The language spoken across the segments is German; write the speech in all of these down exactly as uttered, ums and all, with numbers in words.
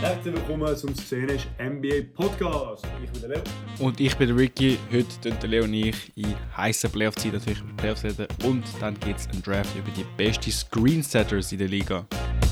Herzlich willkommen zum Szenisch N B A Podcast. Ich bin der Leo. Und ich bin der Ricky. Heute tun der Leo und ich in heissen Playoff-Zeit natürlich über Playoffs reden. Und dann gibt es einen Draft über die besten Screensetters in der Liga.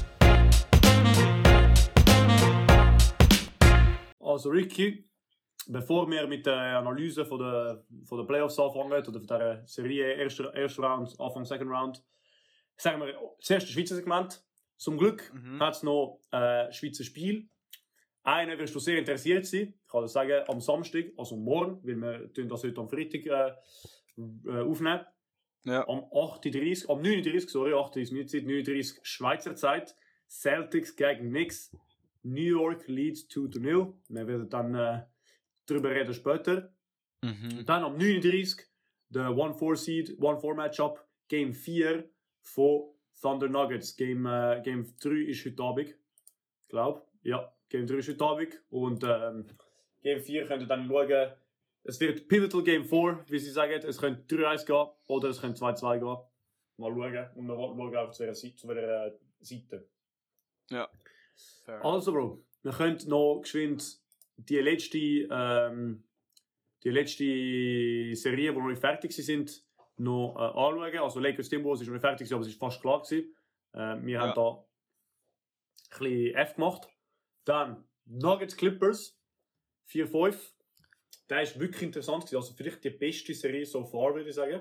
Also Ricky, bevor wir mit der Analyse von der, von der Playoffs anfangen, oder von der Serie, erster erste Round, Anfang Second Round, sagen wir das erste Schweizer Segment. Zum Glück mhm. hat es noch ein äh, Schweizer Spiel. Einen wirst du sehr interessiert sein. Ich kann das sagen, am Samstag, also morgen, weil wir das heute am Freitag äh, äh, aufnehmen. Ja. Am acht Uhr dreißig, am neun Uhr dreißig, sorry, acht Uhr Zeit, neun Uhr dreißig Schweizer Zeit. Celtics gegen Knicks. New York leads zwei zu null. Wir werden dann äh, darüber reden später. Mhm. Dann am neun Uhr dreißig der one four Seed, one four Matchup, Game vier von Thunder Nuggets. Game, äh, Game drei ist heute Abend. Ich glaube, ja, Game drei ist heute Abend. Und ähm, Game vier könnt ihr dann schauen. Es wird Pivotal Game vier, wie sie sagen. Es könnte drei eins gehen oder es könnte zwei zwei gehen. Mal schauen. Und wir schauen einfach zu welcher Seite. Zu welcher Seite. Ja. Fair. Also, Bro, wir können noch geschwind die letzte, ähm, die letzte Serie, die noch nicht fertig sind, noch äh, anschauen. Also Lakers Timberwolves ist noch nicht fertig, aber es ist fast klar gewesen. Äh, wir ja. haben da ein bisschen F gemacht. Dann Nuggets Clippers vier fünf. Der ist wirklich interessant gewesen. Also vielleicht die beste Serie so far, würde ich sagen.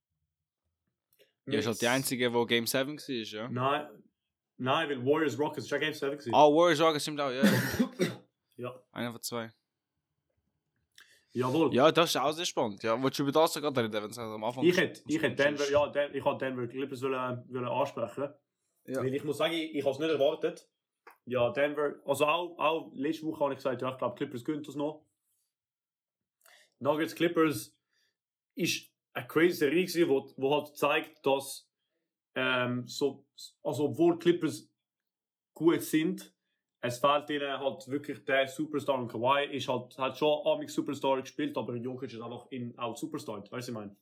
Ja, ist halt die einzige, die Game sieben war, ja? Nein, nein, weil Warriors Rockets ist ja Game sieben gewesen. Ah, oh, Warriors Rockets stimmt auch, ja. Ja. Einer von zwei. Jawohl. Ja, das ist auch sehr spannend. Ja, wolltest du über das sogar reden, wenn es am Anfang Ich hätte ich hätt Denver, ja, Den, ich wollte Denver Clippers wollen, wollen ansprechen. Ja. Weil ich muss sagen, ich, ich habe es nicht erwartet. Ja, Denver, also auch, auch letzte Woche habe ich gesagt, ja, ich glaube Clippers gönnt das noch. Nuggets Clippers ist eine crazy Serie gewesen, wo, wo halt zeigt, dass ähm, so, also obwohl Clippers gut sind, es fehlt ihnen halt wirklich der Superstar, und Kawhi ist halt, hat schon amig Superstar gespielt, aber Jokic ist einfach in, auch Superstar, weißt du, was ich meine?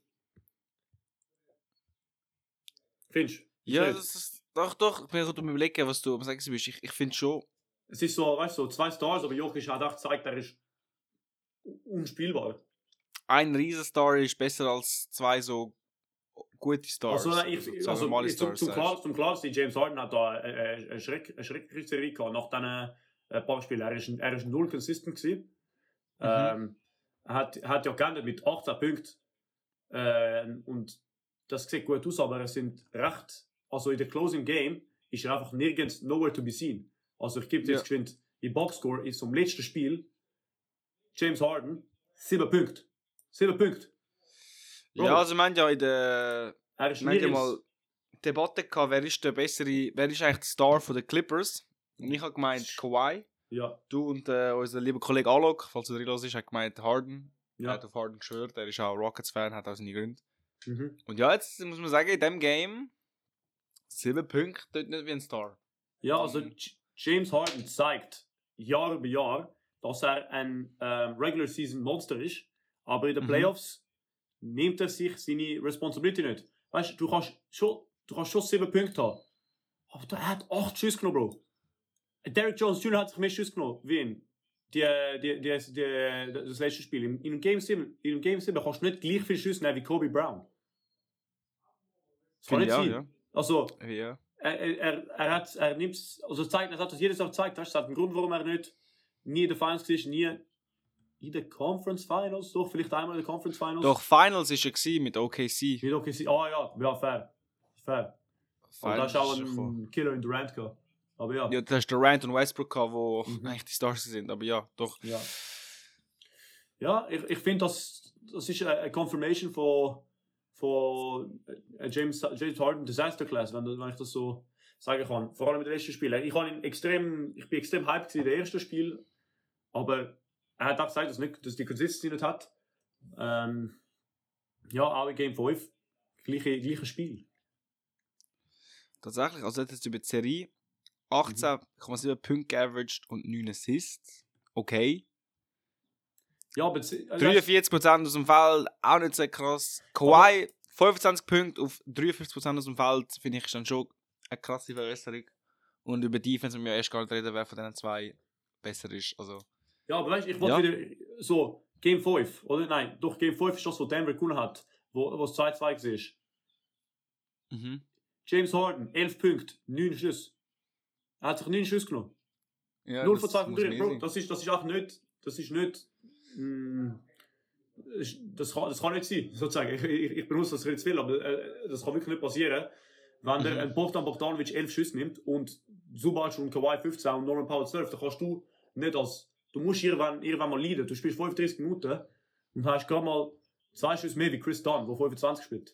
Findest du? Ja, das ist, doch, doch, ich bin gerade am überlegen, was du am sagen willst. Ich, ich finde schon... Es ist so, weißt du, so zwei Stars, aber Jokic hat auch gezeigt, er ist unspielbar. Ein Riesenstar ist besser als zwei so gute Stars. Also, ich, so also normale ich, zum, Stars, zum, klar, zum klar sein, James Harden hat da eine, eine, Schreck, eine schreckliche Serie gehabt nach diesen äh, paar Spielen. Er ist, er ist null consistent gewesen. Mhm. Ähm, er hat, hat ja geändert mit achtzehn Punkten. Äh, und das sieht gut aus, aber es sind recht, also in der Closing Game ist er einfach nirgends nowhere to be seen. Also ich gebe dir jetzt ja. geschwind, die Boxscore ist zum letzten Spiel James Harden sieben Punkte. sieben Punkte. Bro. Ja, also wir haben ja in der er ist ja mal Debatte gehabt, wer ist der bessere, wer ist eigentlich der Star von den Clippers? Und ich habe gemeint Kawhi. Ja. Du und äh, unser lieber Kollege Alok, falls du drin los ist, hat gemeint Harden. Ja. Er hat auf Harden geschwört, er ist auch Rockets-Fan, hat auch seine Gründe. Mhm. Und ja, jetzt muss man sagen, in diesem Game sieben Punkte tut nicht wie ein Star. Ja, also James Harden zeigt Jahr über Jahr, dass er ein ähm, Regular Season Monster ist, aber in den Playoffs mhm. nimmt er sich seine Responsibility nicht. Weißt du, du kannst schon, du kannst schon sieben Punkte haben, aber er hat acht Schüsse genommen, Bro. Derrick Jones Junior hat sich mehr Schüsse genommen wie ihn. Die, die, die, die, das letzte Spiel. In, in Game sieben, in Game sieben kannst du nicht gleich viele Schüsse nehmen wie Kobe Brown. Das kann nicht ja, sein. Ja. Also, ja. er, er, er hat, er nimmt, also zeigt, er hat das jedes Jahr gezeigt, das ist ein Grund, warum er nicht nie in den Finals war, nie in den Conference Finals, doch, vielleicht einmal in den Conference Finals. Doch, Finals war er mit O K C. Mit O K C, ah ja, ja, fair. Fair. Und da ist auch ein Killer in Durant gehabt. Aber ja. Ja, da hast Durant und Westbrook gehabt, wo mhm. eigentlich die Stars sind, aber ja, doch. Ja, ja ich, ich finde, das, das ist eine Confirmation von, von James, James Harden Disaster Class, wenn, wenn ich das so sagen kann. Vor allem mit den letzten Spielen. Ich, ihn extrem, ich bin extrem hyped in den ersten Spiel, aber er hat auch gesagt, dass, nicht, dass die Consistency nicht hat. Ähm, ja, auch in Game fünf. Gleiche, gleiches Spiel. Tatsächlich, also jetzt über die Serie achtzehn Komma sieben mhm. Punkte averaged und neun Assists. Okay. Ja, aber dreiundvierzig Prozent aus dem Feld, auch nicht so krass. Kawhi, fünfundzwanzig Punkte auf dreiundfünfzig Prozent aus dem Feld, finde ich dann schon eine krasse Verbesserung. Und über Defense müssen wir erst gar nicht reden, wer von diesen zwei besser ist. Also, ja, aber weißt du, ich wollte ja. wieder so Game fünf, oder? Nein, doch Game fünf ist das, was Denver gewonnen hat, wo es zwei zwei war. Mhm. James Harden, elf Punkte, neun Schüsse. Er hat sich neun Schüsse genommen. Ja, null von zwei von drei, Bro. Das ist, das ist auch nicht, das ist nicht, mh, das, kann, das kann nicht sein, sozusagen. Ich, ich, ich benutze das jetzt viel, aber äh, das kann wirklich nicht passieren, wenn der mhm. Bogdan Bogdanovic elf Schüsse nimmt und Zubac und Kawhi fünfzehn und Norman Powell zwölf, dann kannst du nicht als, du musst irgendwann, irgendwann mal leiden. Du spielst fünfunddreißig Minuten und hast gerade mal zwei Schüsse mehr wie Chris Dunn, der fünfundzwanzig spielt.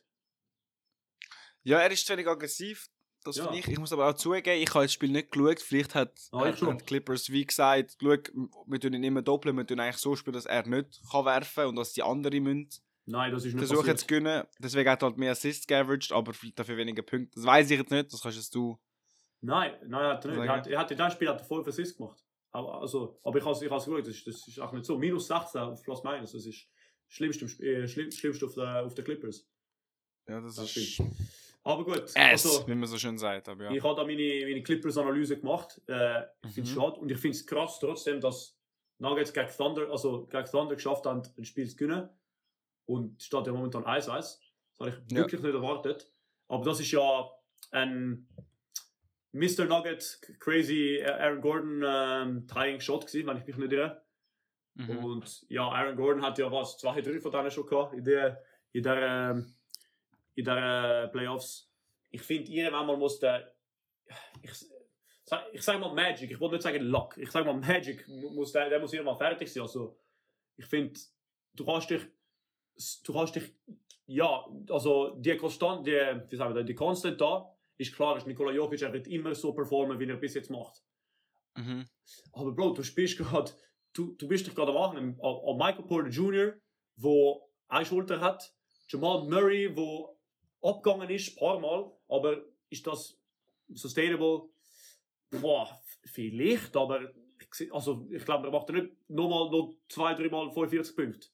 Ja, er ist zu wenig aggressiv. Das ja. ich. Ich muss aber auch zugeben, ich habe das Spiel nicht geschaut. Vielleicht hat, ah, hat, hat die Clippers wie gesagt, schau, wir tun ihn immer doppeln, wir tun eigentlich so spielen, dass er nicht kann werfen kann und dass die anderen müssen. Nein, das ist nicht versuchen passiert. Zu gewinnen. Deswegen hat er halt mehr Assists geaveraged, aber dafür weniger Punkte. Das weiß ich jetzt nicht, das kannst du. Nein, nein, er hat er nicht. Er hat, er hat in diesem Spiel hat er fünf Assists gemacht. Aber, also, aber ich habe es ich geschaut, das, das ist auch nicht so. Minus sechzehn auf Plus Minus, das ist das Schlimmste, äh, schlimm, Schlimmste auf den auf der Clippers. Ja, das, das ist. Stimmt. Aber gut, es, also, wie man so schön sagt. Aber ja. Ich habe da meine, meine Clippers-Analyse gemacht. Äh, ich finde es mhm. schade und ich finde es krass trotzdem, dass Nuggets gegen Thunder, also gegen Thunder geschafft haben, ein Spiel zu gewinnen. Und es steht ja momentan eins eins. Das habe ich ja. wirklich nicht erwartet. Aber das ist ja ein Mister Nugget, crazy Aaron Gordon ähm, Tying Shot gewesen, wenn ich mich nicht irre. Mhm. Und ja, Aaron Gordon hat ja was, zwei, drei von denen schon gehabt in der, in der ähm, in der Playoffs. Ich finde, irgendwann mal muss der, ich, ich sage mal Magic, ich wollte nicht sagen Luck, ich sage mal Magic, muss der, der muss irgendwann fertig sein. Also, ich finde, du kannst dich, du kannst dich, ja, also die Konstant, die, wie sagen wir, die Constant da, ist klar, dass Nikola Jokic, er wird immer so performen, wie er bis jetzt macht. Mhm. Aber Bro, du spielst gerade, du, du bist dich gerade am Machen, an Michael Porter Junior, wo eine Schulter hat, Jamal Murray, wo abgegangen ist, ein paar Mal, aber ist das sustainable? Boah, vielleicht, aber ich, also, ich glaube, er macht nicht nochmal noch zwei, drei Mal fünfundvierzig Punkte.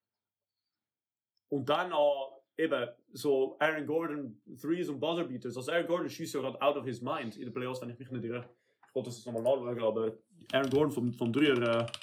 Und dann auch eben so Aaron Gordon Threes und Buzzerbeaters. Also Aaron Gordon schießt ja gerade out of his mind in den Playoffs, wenn ich mich nicht irre. Ich wollte das jetzt nochmal nachschauen, aber Aaron Gordon vom, vom Dreier äh,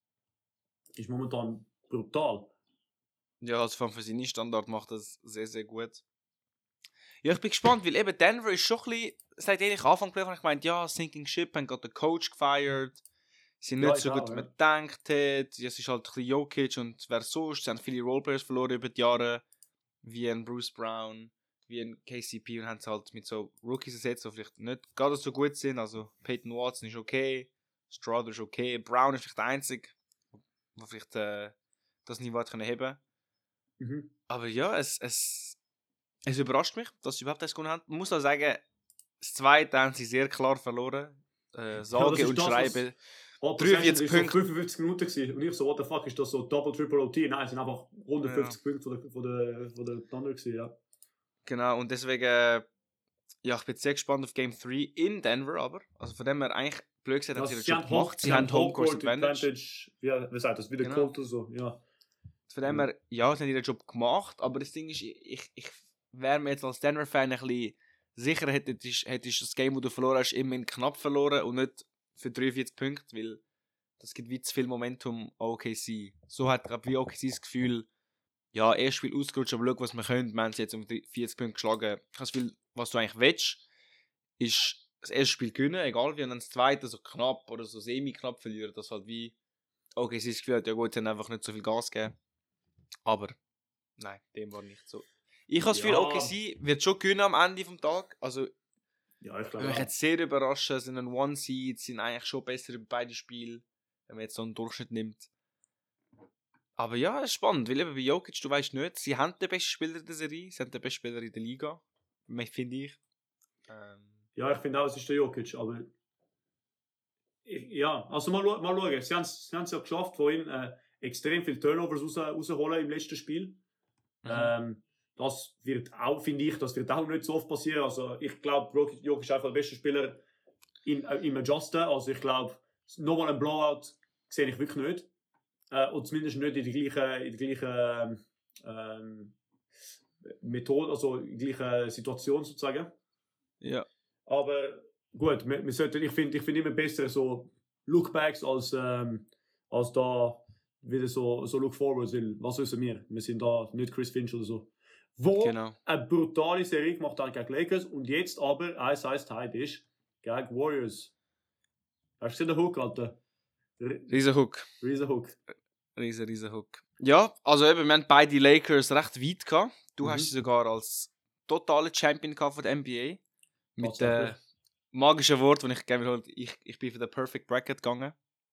ist momentan brutal. Ja, also für seinen Standard macht das sehr, sehr gut. Ja, ich bin gespannt, weil eben Denver ist schon ein bisschen, seit eigentlich Anfang der Playoffs, ich meinte, ja, Sinking Ship, haben gerade den Coach gefeiert, sie sind nicht ja, so gut, wie man gedacht hat, es ist halt ein bisschen Jokic und wer sonst, sie haben viele Roleplayers verloren über die Jahre, wie ein Bruce Brown, wie ein K C P und haben es halt mit so Rookies ersetzt, die vielleicht nicht gerade so gut sind, also Peyton Watson ist okay, Stroud ist okay, Brown ist vielleicht der Einzige, der vielleicht äh, das Niveau hat können heben. Mhm. Aber ja, es, es Es überrascht mich, dass sie überhaupt das gewonnen haben. Man muss auch sagen, das zweite haben sie sehr klar verloren. Äh, sage ja, und das, schreibe. dreiundvierzig Punkte. So fünfundfünfzig Minuten gewesen. Und ich so, what the fuck, ist das so Double, Triple O T? Nein, es sind einfach hundertfünfzig ja. Punkte von der, von der, von der Thunder gewesen, ja. Genau, und deswegen, äh, ja, ich bin sehr gespannt auf Game drei in Denver, aber. Also von dem her eigentlich, blöd gesagt, haben sie das schon gemacht. Sie haben Homecourt Advantage. Advantage. Ja, wie sagt das? Wieder genau. Cold oder so, ja. Von dem her, ja, sie haben ihren Job gemacht, aber das Ding ist, ich, ich wäre mir jetzt als Denver-Fan ein bisschen sicher, hättest du das Game, das du verloren hast, immerhin knapp verloren und nicht für dreiundvierzig Punkte, weil das gibt wie zu viel Momentum O K C. So hat gerade wie O K C das Gefühl, ja, erstes Spiel ausgerutscht, aber schau, was wir können, wir haben sie jetzt um vierzig Punkte geschlagen. Ich habe das Gefühl, was du eigentlich willst, ist das erste Spiel gewinnen, egal wie, und dann das zweite so knapp oder so semi-knapp verlieren, das halt wie O K C das Gefühl hat, ja gut, sie haben einfach nicht so viel Gas gegeben. Aber, nein, dem war nicht so. Ich habe das Gefühl, ja. O K C wird schon gewinnen am Ende des Tages. Also, ja, ich glaube mich jetzt sehr überraschen, sind ein One-Seed, sind eigentlich schon besser über beide Spiele, wenn man jetzt so einen Durchschnitt nimmt. Aber ja, es ist spannend, weil eben bei Jokic, du weißt nicht, sie haben den besten Spieler der Serie, sie haben den besten Spieler in der Liga, finde ich. Ähm. Ja, ich finde auch, es ist der Jokic, aber ich, ja, also mal, mal schauen, sie haben es ja geschafft, vorhin äh, extrem viele Turnovers raus, rausholen im letzten Spiel. Mhm. Ähm, das wird auch, finde ich, das wird auch nicht so oft passieren. Also ich glaube, Jokic ist einfach der beste Spieler in, äh, im Adjusten. Also ich glaube, nochmal ein Blowout sehe ich wirklich nicht. Äh, und zumindest nicht in der gleichen, in der gleichen ähm, Methode, also in der gleichen Situation sozusagen. Ja. Aber gut, wir, wir sollten, ich finde ich find immer besser so Lookbacks als, ähm, als da wieder so, so Look-Forwards, weil was wissen wir? Wir sind da nicht Chris Finch oder so. Wo Genau. eine brutale Serie gemacht hat gegen Lakers und jetzt aber eins eins tied ist gegen Warriors. Hast du gesehen, den Hook, Alter? Riesen Hook. Riesen Hook. Riesen, riesen Hook. Ja, also eben, wir haben beide Lakers recht weit gehabt. Du Mhm. hast sie sogar als totaler Champion gehabt von der N B A. Mit dem Tatsächlich. äh, magischen Wort, das ich gerne wiederhole, ich, ich bin für den Perfect Bracket gegangen.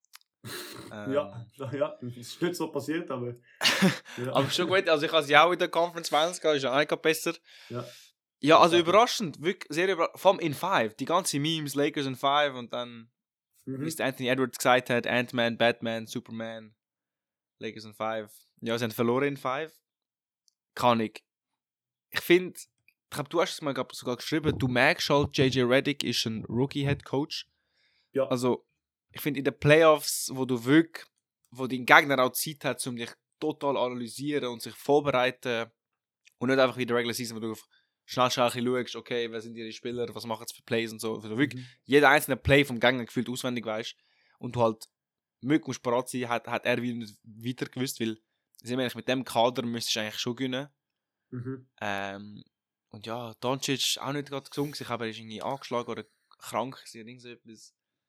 ähm, Ja, ja, das ist nicht so passiert, aber. Ja. Aber schon gut, also ich habe sie auch in der Conference Finals gehabt, ist ja auch nicht besser. Ja. Ja, also Tatsächlich. überraschend, wirklich sehr überraschend. Vor allem in Five, die ganzen Memes, Lakers in Five und dann, Mhm. wie es Anthony Edwards gesagt hat, Ant-Man, Batman, Superman, Lakers in Five. Ja, sie haben verloren in Five. Kann ich. Ich finde, ich glaube, du hast es mal glaub, sogar geschrieben, du merkst halt, J J Redick ist ein Rookie-Head-Coach. Ja. Also, ich finde in den Playoffs, wo du wirklich, wo dein Gegner auch Zeit hat, um dich total analysieren und sich vorbereiten und nicht einfach wie in der Regular Season, wo du auf schnell, schnell ein bisschen schaust, okay, wer sind ihre Spieler, was machen sie für Plays und so, wo du wirklich Mhm. jeder einzelne Play vom Gegner gefühlt auswendig weißt und du halt möglich musst parat sein, hat, hat er wieder nicht weiter gewusst, weil sind wir eigentlich mit dem Kader müsstest du eigentlich schon gewinnen. Mhm. Ähm, und ja, Doncic auch nicht gerade gesund, ich habe er ist irgendwie angeschlagen oder krank gewesen, oder irgend so etwas.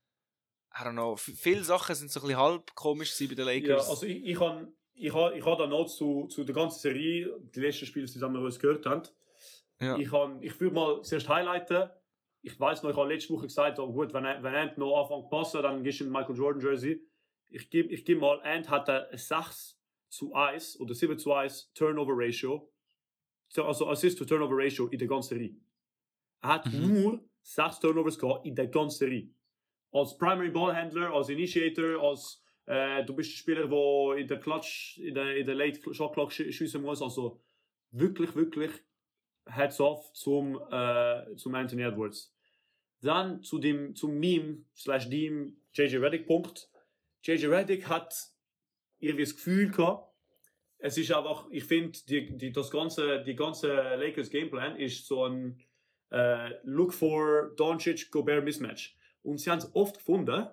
I don't know, v- viele Sachen sind so ein bisschen halb komisch gewesen bei den Ja, Lakers. also ich, ich habe ich ha, ich ha da noch zu, zu der ganzen Serie, die letzten Spiele, die wir uns gehört haben. Ja. Ich, han, ich würde mal zuerst highlighten. Ich weiß noch, ich habe letzte Woche gesagt, oh gut, wenn, wenn Ant noch anfängt zu passen, dann gehst du in Michael Jordan Jersey. Ich gebe ich geb mal, Ant hat ein sechs zu eins oder sieben zu eins Turnover Ratio. Also Assist to Turnover Ratio in der ganzen Serie. Er hat Mhm. nur sechs Turnovers gehabt in der ganzen Serie. Als Primary Ballhandler, als Initiator, als äh, du bist ein Spieler, der in der Clutch, in der, in der Late Shot Clock sch schiessen muss. Also wirklich, wirklich Heads off zum, äh, zum Anthony Edwards. Dann zu dem, zum Meme slash dem J J Redick Punkt. J J Redick hat irgendwie das Gefühl gehabt, es ist einfach, ich finde, die, die, das ganze, die ganze Lakers Gameplan ist so ein äh, Look for Doncic Gobert Mismatch. Und sie haben es oft gefunden,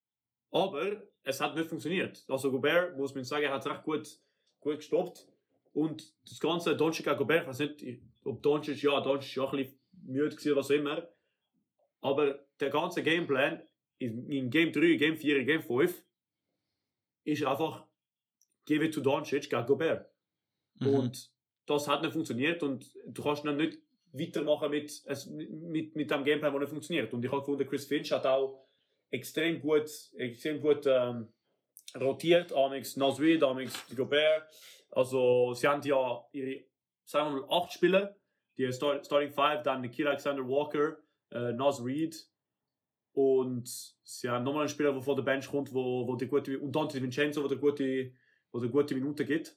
aber es hat nicht funktioniert. Also Gobert, muss man sagen, hat es recht gut, gut gestoppt. Und das ganze Doncic gegen Gobert, ich weiß nicht, ob Doncic, ja, Doncic war auch ein bisschen müde gewesen, was auch immer. Aber der ganze Gameplan in, in Game drei, Game vier, Game fünf ist einfach give it to Doncic gegen Gobert. Mhm. Und das hat nicht funktioniert und du kannst dann nicht weitermachen mit, mit, mit dem Gameplay, der nicht funktioniert. Und ich habe gefunden, Chris Finch hat auch extrem gut, extrem gut ähm, rotiert, amix Naz Reid, amix Gobert. Also sie haben ja ihre, sagen wir mal, acht Spieler, die Start, Starting Five, dann Nikhil Alexander Walker, äh, Naz Reid und sie haben nochmal einen Spieler, der von der Bench kommt, wo, wo die gute, und Dante Vincenzo, wo der gute, wo der gute Minuten gibt.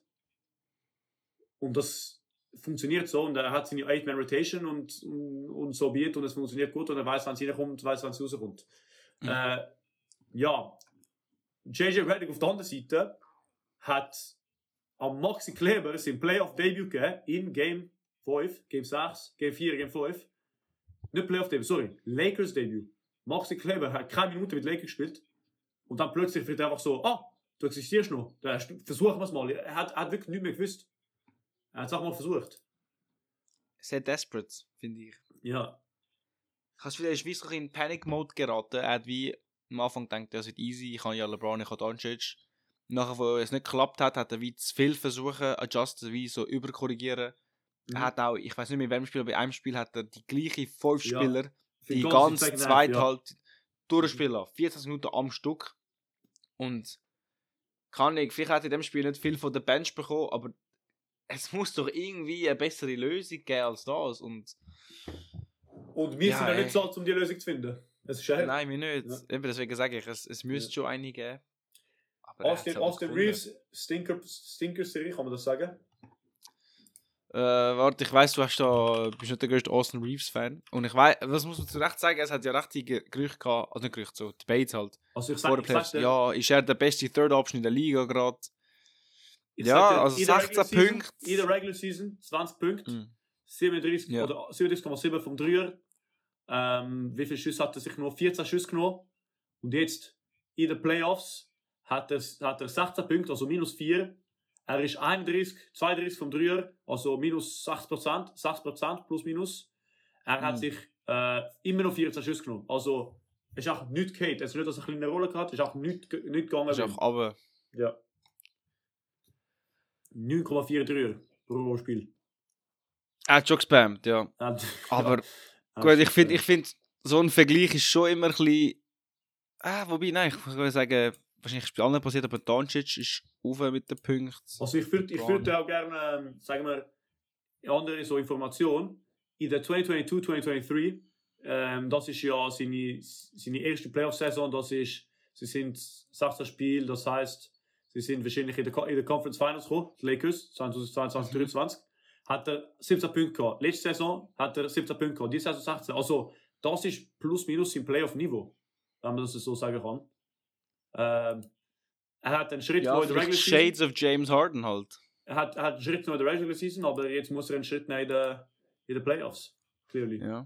Und das funktioniert so und er hat seine eight man Rotation und, und, und so wird und es funktioniert gut und er weiß, wann es reinkommt und weiß, wann es rauskommt. Mhm. Äh, ja, J J Redick auf der anderen Seite hat am Maxi Kleber sein Playoff-Debut gegeben in Game fünf, Game sechs, Game vier, Game fünf. Nicht Playoff-Debut, sorry, Lakers-Debut. Maxi Kleber hat keine Minute mit Lakers gespielt und dann plötzlich wird er einfach so, ah, du existierst noch, versuchen wir es mal. Er hat, er hat wirklich nichts mehr gewusst. Er hat es auch mal versucht. Sehr desperate, finde ich. Ja. Ich habe wieder in Schweiz in Panic-Mode geraten. Er hat wie am Anfang gedacht, das wird easy, ich kann ja LeBron, ich kann Doncic. Nachher, wo es nicht geklappt hat, hat er wie zu viel versuchen, adjusten, wie so überkorrigieren. Mhm. Er hat auch, ich weiß nicht mehr in welchem Spiel, aber in einem Spiel hat er die gleichen fünf ja. Spieler, die ganz zweit ja. halt durchspielen lassen. vierzehn Minuten am Stück. Und kann ich, vielleicht hat er in dem Spiel nicht viel von der Bench bekommen, aber es muss doch irgendwie eine bessere Lösung geben als das. Und, und wir ja, sind ja nicht so, um die Lösung zu finden. Das ist schön. Nein, wir nicht. Ja. Eben deswegen sage ich, es, es müsste ja. schon einige geben. Austin, Austin Reeves, Stinker, Stinker-Serie, kann man das sagen? Äh, warte, ich weiss, du hast da, bist nicht der größte Austin Reeves-Fan. Und ich weiss, was muss man zu Recht sagen, es hat ja richtige Gerüchte gehabt, also nicht Gerüchte, so Debates halt. Also ich sag, ich sag ja, ist er der beste Third Option in der Liga gerade? Ja, dir, also sechzehn Punkte. In der Regular Season, zwanzig Punkte, mm. siebenunddreißig ja. oder siebenunddreißig Komma sieben vom Dreier. Ähm, wie viele Schüsse hat er sich genommen? vierzehn Schüsse genommen. Und jetzt in den Playoffs hat er, hat er sechzehn Punkte, also minus vier. Er ist einunddreißig, zweiunddreißig vom Dreier, also minus sechs Prozent, sechs Prozent plus minus. Er hat mm. sich äh, immer noch vierzehn Schüsse genommen. Also, es ist auch nichts gehabt. Es ist nicht, dass er eine kleine Rolle gehabt hat, es ist auch nichts nicht gegangen. Es ist auch runter. Ja. neun Komma vier Dreier pro Spiel. Er hat schon gespammt, ja. Aber gut, ich finde, ich find, so ein Vergleich ist schon immer ein bisschen... Ah, wobei, nein, ich würde sagen, wahrscheinlich ist bei allen passiert, aber Doncic ist auf mit den Punkten. Also ich würde ich würd auch gerne, ähm, sagen wir, andere so Information. In der zwanzig zweiundzwanzig zwanzig dreiundzwanzig, ähm, das ist ja seine, seine erste Playoff-Saison, das ist, sie sind sechzehn Spiele, das heisst, sie sind wahrscheinlich in der, in der Conference Finals gekommen, die Lakers, zwanzig zweiundzwanzig dreiundzwanzig. Hat er siebzehn Punkte gehabt. Letzte Saison hat er siebzehn Punkte gehabt. Diese Saison sechzehn. Also, das ist plus minus im Playoff-Niveau, wenn man das so sagen kann. Ähm, er hat einen Schritt ja, noch in der Regular Season. Shades of James Harden halt. Er hat, er hat einen Schritt noch in der Regular Season, aber jetzt muss er einen Schritt nehmen in der, in den Playoffs. Clearly. Ja.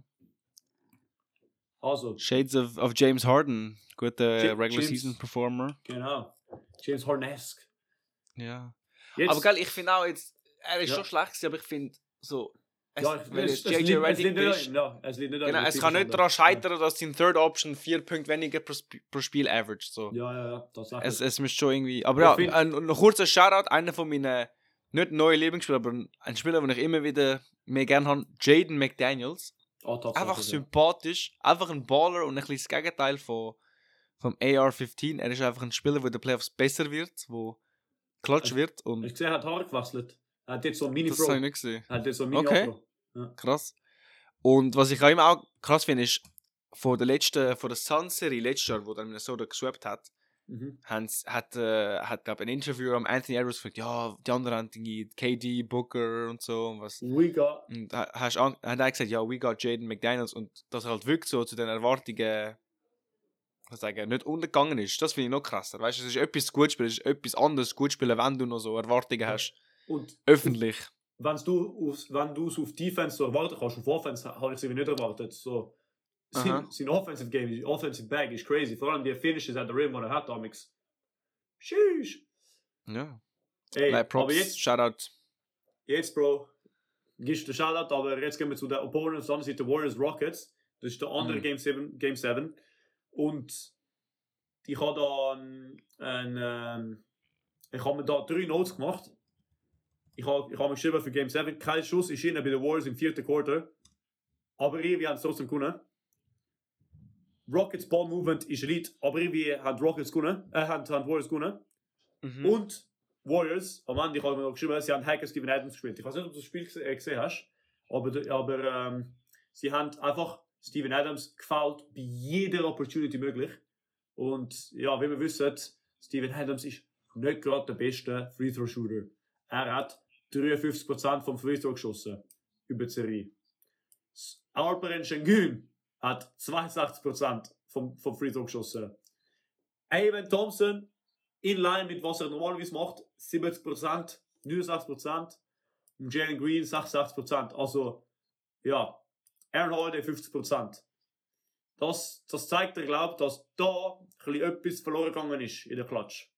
Also. Shades of, of James Harden. Guter J- Regular James, Season Performer. Genau. James Harden-esque. Ja. Jetzt, aber geil, ich finde auch jetzt, er ist ja. schon schlecht gewesen, aber ich finde so... Es, ja, ich, wenn es, es, es, J J es liegt bist, nicht an ihm. Es, liegt nicht genau, an es kann nicht daran scheitern, dass sein Third Option vier Punkte weniger pro, Sp- pro Spiel average. So. Ja, ja, ja. Das es, es müsste schon irgendwie... Aber ja, find, ein, ein kurzer Shoutout, einer von meinen, nicht neuen Lieblingsspielern, aber ein Spieler, den ich immer wieder mehr gerne habe, Jaden McDaniels. Oh, einfach sympathisch, ja. Einfach ein Baller und ein bisschen das Gegenteil von, vom A R fünfzehn. Er ist einfach ein Spieler, der in den Playoffs besser wird, wo klatsch wird. Und ich sehe, er hat Haare gewechselt. Er hat jetzt so ein Mini-Pro. Das habe ich nicht gesehen. Er hat jetzt so ein Mini-Pro. Okay, ja. Krass. Und was ich auch immer auch krass finde, ist, von der letzten, von der Sun-Serie letztes Jahr, wo dann Minnesota geswappt hat, mhm. hat, äh, hat glaube ein Interview am Anthony Edwards gefragt, ja, die anderen haben K D, Booker und so. Und was. We got... Und hast an, hat er gesagt, ja, we got Jaden McDaniels. Und dass er halt wirklich so zu den Erwartungen was sagen, nicht untergegangen ist. Das finde ich noch krasser. Weißt du, es ist etwas gut spielen, es ist etwas anderes gut spielen, wenn du noch so Erwartungen hast. Und öffentlich. Wenn du es auf Defense so erwarten kannst, auf Offense habe ich sie nicht erwartet. So, sein, sein Offensive Game, sein Offensive Bag ist crazy. Vor allem die Finishes at the rim, die er hat, damals. Sheesh. Ja. Ey, Nein, Props, aber jetzt, Shoutout. Jetzt, Bro, gibst du den Shoutout, aber jetzt gehen wir zu den Opponents, auf der anderen Seite Warriors Rockets. Das ist der andere mhm. Game sieben. Game sieben. Und ich habe da ein, ein ähm, ich habe mir da drei Notes gemacht. Ich habe ich hab mir geschrieben für Game sieben. Kein Schuss ist innen bei den Warriors im vierten Quarter. Aber irgendwie haben es trotzdem gewonnen. Rockets Ball Movement ist Elite, aber irgendwie haben Rockets gewonnen, äh, haben, haben Warriors gewonnen. Mhm. Und Warriors, am Ende, ich habe mir noch geschrieben, sie haben Hacker Steven Adams gespielt. Ich weiß nicht, ob du das Spiel gese- gesehen hast, aber, aber ähm, sie haben einfach Steven Adams gefoult bei jeder Opportunity möglich. Und ja, wie wir wissen, Steven Adams ist nicht gerade der beste Free-Throw-Shooter. Er hat dreiundfünfzig Prozent vom Free-Throw geschossen über die Serie. Alperen Şengün hat zweiundsechzig Prozent vom, vom Free-Throw geschossen. Evan Thompson, in line mit was er normalerweise macht, siebzig Prozent, neunundsechzig Prozent. Und Jalen Green sechsundsechzig Prozent. Also, ja, Aaron Holiday fünfzig Prozent. Das, das zeigt er, glaube ich, dass da etwas verloren gegangen ist in der Klatsch.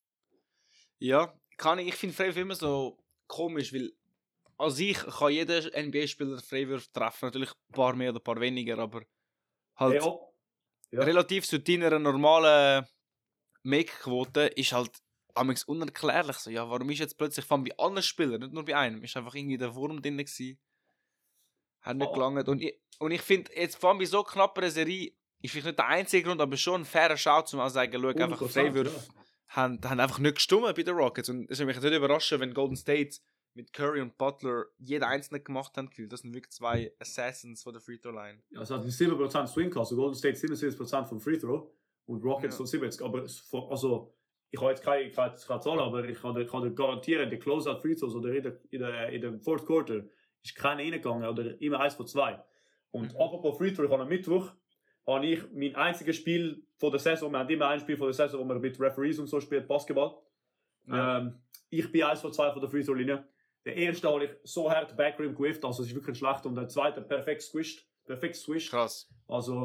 Ja, kann ich. Ich finde Freiwürfe immer so komisch, weil an sich kann jeder N B A-Spieler Freiwürfe treffen. Natürlich ein paar mehr oder ein paar weniger, aber halt ja. Ja. relativ zu deiner normalen Make-Quote ist halt amigs unerklärlich. So, ja, warum ist jetzt plötzlich von bei allen Spielern, nicht nur bei einem, ist einfach irgendwie der Wurm drin gewesen. Hat nicht oh. gelangt. Und ich, und ich finde, jetzt vor allem bei so knapper Serie ist vielleicht nicht der einzige Grund, aber schon ein fairer Schau, um auch sagen, schau, einfach Freiwürfe ja. haben, haben einfach nicht gestimmt bei den Rockets. Und es würde mich nicht überraschen, wenn Golden State mit Curry und Butler jeder einzelne gemacht haben. Das sind wirklich zwei Assassins von der Free-Throw-Line. Ja, es hat einen sieben Prozent Swing gehabt, also Golden State siebenundsiebzig Prozent vom Free-Throw und Rockets ja. siebzig Prozent. Aber also, ich habe jetzt keine, keine, keine Zahl, aber ich kann, kann dir garantieren, die Closeout Free-Throws oder in, der, in, der, in dem Fourth Quarter ist keiner reingegangen oder immer eins von zwei. Und mhm. apropos Free-Throw, ich habe am Mittwoch habe ich mein einziges Spiel von der Saison, wir haben immer ein Spiel von der Saison, wo man mit Referees und so spielt, Basketball. Ja. Ähm, ich bin eins von zwei von der Free-Throw-Linie. Der erste habe ich so hart Backrim gewifft, also es ist wirklich schlecht. Und der zweite perfekt squished. Perfekt squished. Krass. Also,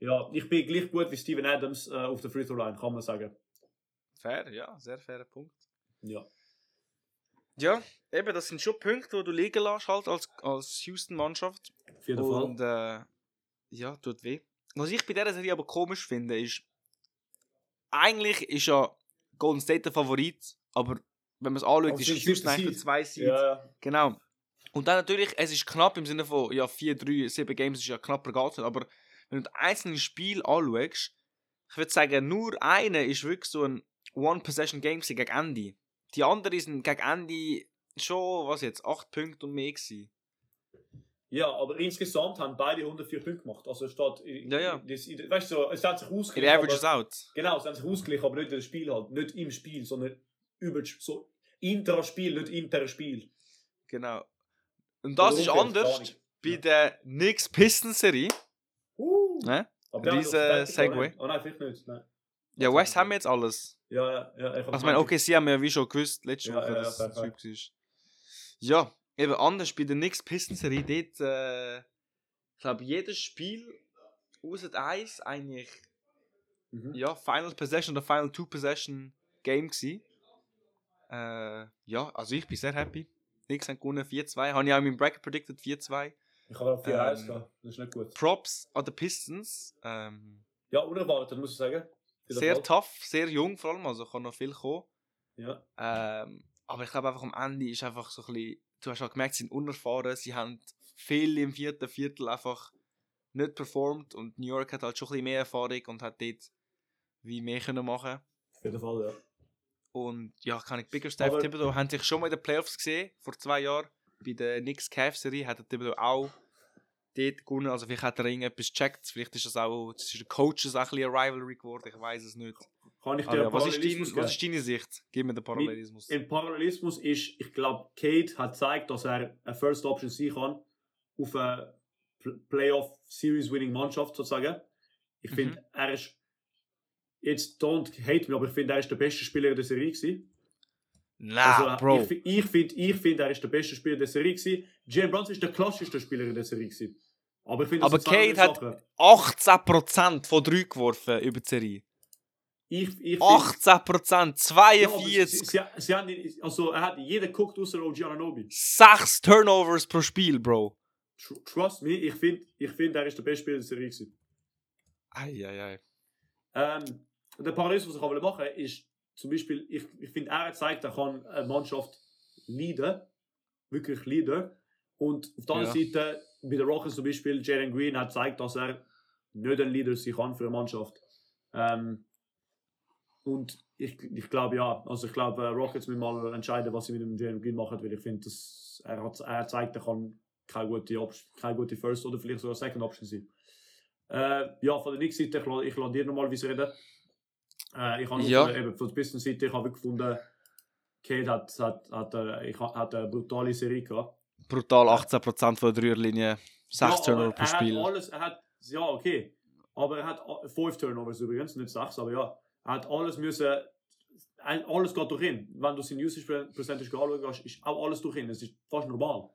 Ja, ich bin gleich gut wie Steven Adams äh, auf der Free Throw Line, kann man sagen. Fair, ja, sehr fairer Punkt. Ja. Ja, eben, das sind schon Punkte, die du liegen lässt, halt, als, als Houston-Mannschaft. Auf jeden Und, Fall. äh, ja, tut weh. Was ich bei dieser Serie aber komisch finde, ist, eigentlich ist ja Golden State der Favorit, aber wenn man es anschaut, ist Houston eigentlich der zwei Seed. Ja, ja. Genau. Und dann natürlich, es ist knapp im Sinne von, ja, vier, drei, sieben Games ist ja knapper gegangen, aber wenn du das einzelne Spiel anschaust, ich würde sagen, nur eine ist wirklich so ein One-Possession-Game gegen Ende. Die anderen sind gegen Ende schon, was jetzt, acht Punkte und mehr gewesen. Ja, aber insgesamt haben beide hundertvier Punkte gemacht. Also es steht, ja, ja. Das, weißt du, so, es hat sich ausgeglichen. It averages out. Genau, es hat sich ausgeglichen, aber nicht in das Spiel halt. Nicht im Spiel, sondern über so intra-Spiel, nicht inter-Spiel. Genau. Und das ist anders bei ja. der Knicks-Pistons-Serie. Uh, ne? Diese Segway. Oh nein, vielleicht nicht. Nein. Ja, West haben wir jetzt alles. Ja, ja, ja. Ich also, ich meine, okay, sie haben ja wie schon gewusst, letzte ja, Woche, ja, dass ja, das Zeug ist. Ja, eben anders bei der Knicks-Pistons-Serie. Dort, äh, ich glaube, jedes Spiel außer eins eigentlich mhm. ja, Final Possession oder Final Two Possession Game gewesen. Äh, ja, also ich bin sehr happy. Knicks haben gewonnen, vier zwei. Habe ich auch in meinem Bracket predicted, vier zwei. Ich habe auch vier eins ähm, gehabt, das ist nicht gut. Props an die Pistons. Ähm, ja, unerwartet, muss ich sagen. Sehr Fall. tough, sehr jung vor allem, also kann noch viel kommen. Ja. Ähm, aber ich glaube einfach am Ende ist einfach so ein bisschen, du hast halt gemerkt, sie sind unerfahren, sie haben viel im vierten Viertel einfach nicht performt und New York hat halt schon ein bisschen mehr Erfahrung und hat dort wie mehr können machen. Auf jeden Fall, ja. Und ja, kann ich Biggerstaff Thibodeau haben sich schon mal in den Playoffs gesehen, vor zwei Jahren. Bei der Knicks-Cavs-Serie hat der Thibodeau auch dort gewonnen. Also vielleicht hat er irgendetwas gecheckt. Vielleicht ist das auch, das ist der Coaches auch ein bisschen eine Rivalry geworden. Ich weiß es nicht. Kann ich dir ja, was, ist dein, was ist deine Sicht? Gib mir den Parallelismus. Im Parallelismus ist, ich glaube, Cade hat gezeigt, dass er eine First Option sein kann auf eine Playoff-Series-Winning-Mannschaft sozusagen. Ich mhm. finde, er ist jetzt don't hate me, aber ich finde, er ist der beste Spieler in der Serie gewesen. Nah, also, Bro. Ich, ich finde, ich find, er ist der beste Spieler der Serie gewesen. Jalen Brunson ist der klassischste Spieler in der Serie gewesen. Aber, ich find, aber Cade hat achtzehn Prozent von drei geworfen über die Serie. Ich, ich achtzehn Prozent, zweiundvierzig. Ja, sie, sie, sie haben, also, er hat jeder geguckt außer O G Anunoby. Sechs Turnovers pro Spiel, Bro. Trust me, ich finde, ich find, er ist der beste Spieler der Serie gewesen. Eieiei. Ähm, der Parallelismus, was ich aber machen will, ist zum Beispiel, ich, ich finde, er zeigt, er kann eine Mannschaft leaden, wirklich leaden. Und auf der anderen ja. Seite, bei den Rockets zum Beispiel, Jalen Green hat gezeigt, dass er nicht ein Leader sein kann für eine Mannschaft. Ähm, und ich, ich glaube, ja, also ich glaube, Rockets müssen mal entscheiden, was sie mit dem Jalen Green machen, weil ich finde, er hat er zeigt, er kann keine gute, Option, keine gute First oder vielleicht sogar Second Option sein. Äh, ja, von der Knicks-Seite, ich, ich lasse dir normalerweise reden. Äh, ich habe ja. von, eben, von der Pistons-Seite, ich habe gefunden, Cade hat, hat, hat, äh, ich, hat eine brutale Serie gehabt. Brutal, achtzehn Prozent von der Dreierlinie, sechs ja, Turnover pro Spiel. Hat alles, er hat, ja, okay. Aber er hat fünf Turnovers übrigens, nicht sechs, aber ja. Er hat alles müssen, alles geht durch ihn. Wenn du seine Usage Percentage anschaust, ist auch alles durch ihn. Es ist fast normal.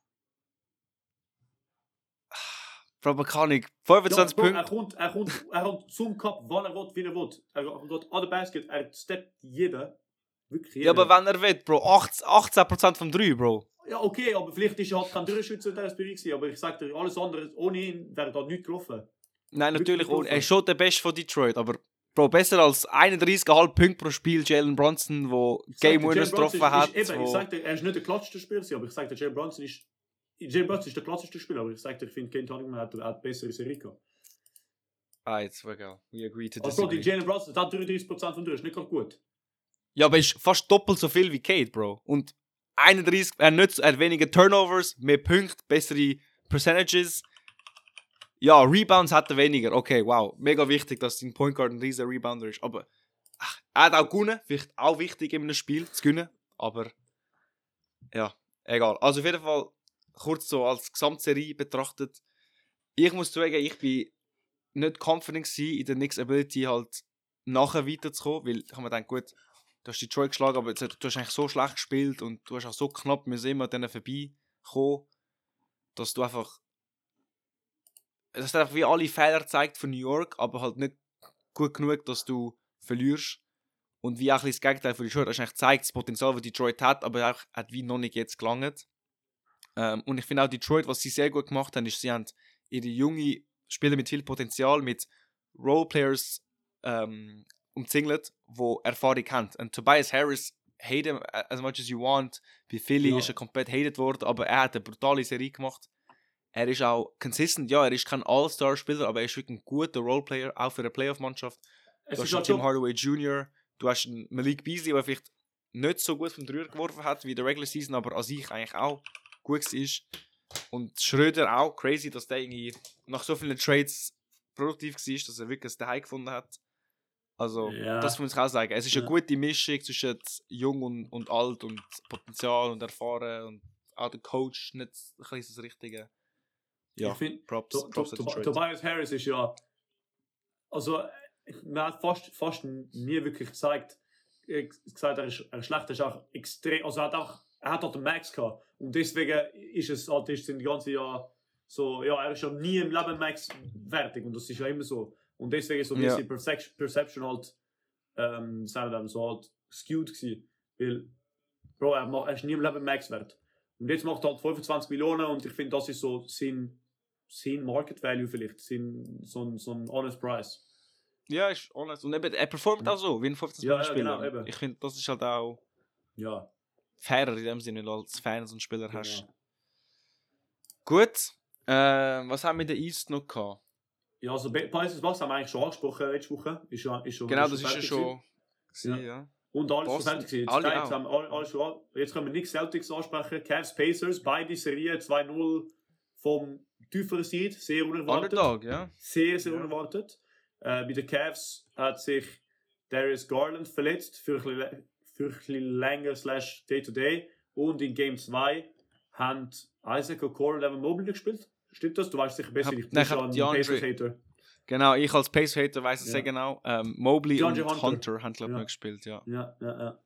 Frau Mechanik, fünfundzwanzig ja, Bro, Punkte. Er kommt, er, kommt, er kommt zum Cup, wann er will, wie er will. Er geht an der Basket, er steppt jeder. Wirklich jeder. Ja, aber wenn er will, Bro. achtzehn Prozent vom drei, Bro. Ja, okay, aber vielleicht ist er halt kein Durchschützer in dieser Serie. Aber ich sag dir, alles andere, ohne ihn wäre da nichts gelaufen. Nein, natürlich, ohne, er ist schon der Beste von Detroit, aber Bro, besser als einunddreißig Komma fünf Punkte pro Spiel Jalen Brunson, der Game Winners getroffen hat. Ist, eben, ich sag dir, er ist nicht der klassischste Spieler, aber ich sag dir, Jalen Brunson ist Jalen Brunson ist der klassischste Spieler, aber ich sag dir, ich finde, Kane Cunningham hat eine bessere Serie gehabt. Ah, jetzt war geil. We agree to disagree. Also, die Jalen Brunson hat dreiunddreißig Prozent von dir, ist nicht gerade gut. Ja, aber ist fast doppelt so viel wie Cade, Bro. Und einunddreißig, er, nicht, er hat weniger Turnovers, mehr Punkte, bessere Percentages. Ja, Rebounds hat er weniger. Okay, wow. Mega wichtig, dass sein Point Guard ein riesiger Rebounder ist. Aber ach, er hat auch gewonnen. Vielleicht auch wichtig in einem Spiel zu gewinnen. Aber ja, egal. Also auf jeden Fall, kurz so als Gesamtserie betrachtet. Ich muss sagen, ich bin nicht confident in der Knicks Ability halt nachher weiterzukommen. Weil ich habe mir gedacht, gut, du hast Detroit geschlagen, aber du hast eigentlich so schlecht gespielt und du hast auch so knapp müssen immer an denen vorbeikommen, dass du einfach es hat einfach wie alle Fehler gezeigt von New York, aber halt nicht gut genug, dass du verlierst. Und wie auch ein bisschen das Gegenteil von Detroit, hast du eigentlich gezeigt, das Potenzial, das Detroit hat, aber auch hat wie noch nicht jetzt gelangt. Ähm, und ich finde auch Detroit, was sie sehr gut gemacht haben, ist, sie haben ihre junge Spieler mit viel Potenzial, mit Roleplayers ähm, umzingelt, die Erfahrung haben. Und Tobias Harris, hate him as much as you want, bei Philly Ja. ist er komplett hated worden, aber er hat eine brutale Serie gemacht. Er ist auch consistent, ja, er ist kein All-Star-Spieler, aber er ist wirklich ein guter Roleplayer, auch für eine Playoff-Mannschaft. Es Du ist hast einen halt Tim schon- Hardaway Junior, du hast einen Malik Beasley, der vielleicht nicht so gut vom Dreier geworfen hat wie in der Regular Season, aber an sich eigentlich auch gut ist. Und Schröder auch, crazy, dass der irgendwie nach so vielen Trades produktiv war, dass er wirklich das Daheim gefunden hat. Also, Ja. das muss ich auch sagen. Es ist Ja. eine gute Mischung zwischen jung und, und alt und Potenzial und erfahren und auch der Coach nicht ein bisschen das Richtige. Ja, Ich finde, Props, To- Props To- an To- Detroit. Tobias Harris ist ja. Also, man hat fast, fast nie wirklich gezeigt, äh, gesagt, er ist, er ist schlecht, er ist auch extrem. Also, er hat auch, er hat auch den Max gehabt. Und deswegen ist es halt ist in die ganze Jahr so, ja, er ist ja nie im Leben Max fertig. Und das ist ja immer so. Und deswegen ist so ein Ja. bisschen Percep- Perception halt, ähm, sagen wir so halt skewed gewesen. Weil, Bro, er, macht, er ist nie im Leben Max wert. Und jetzt macht er halt fünfundzwanzig Millionen und ich finde, das ist so sein, sein Market Value vielleicht, sein, so, ein, so ein honest Price. Ja, ist honest. Und eben, er performt auch so, wie ein Ja, ja, fünfzehn-Spieler. genau, eben. Ich finde, das ist halt auch Ja, fairer in dem Sinne, wenn du als Fans und Spieler hast. genau. Gut, äh, was haben wir in der East noch gehabt? Ja, also Pacers Bucks haben wir eigentlich schon angesprochen letzte Woche. Ist schon, ist schon, Genau, ist das ist ja fertig schon... gewesen. gewesen, Ja. ja. Und alles schon Boston, fertig gewesen. Jetzt, alle jetzt, auch. haben alle, alles schon, an- jetzt können wir nicht Celtics ansprechen. Cavs, Pacers, beide Serien zwei null vom tieferen Seed. Sehr unerwartet. Underdog, ja. Sehr, sehr Ja. unerwartet. Äh, bei den Cavs hat sich Darius Garland verletzt für ein bisschen, lä- für ein bisschen länger slash Day-to-Day. Und in Game zwei haben Isaac Okoro und Evan Mobley gespielt. Stimmt das? Du weißt sicher besser. Hab- Ich bin nein, ich schon hab ein DeAndre- Pacers-Hater. Genau, ich als Pace-Hater weiss es Ja. sehr genau. Ähm, Mobley DeAndre und Hunter, Hunter. haben, glaube ich, Ja. noch gespielt, ja. Ja, ja, ja.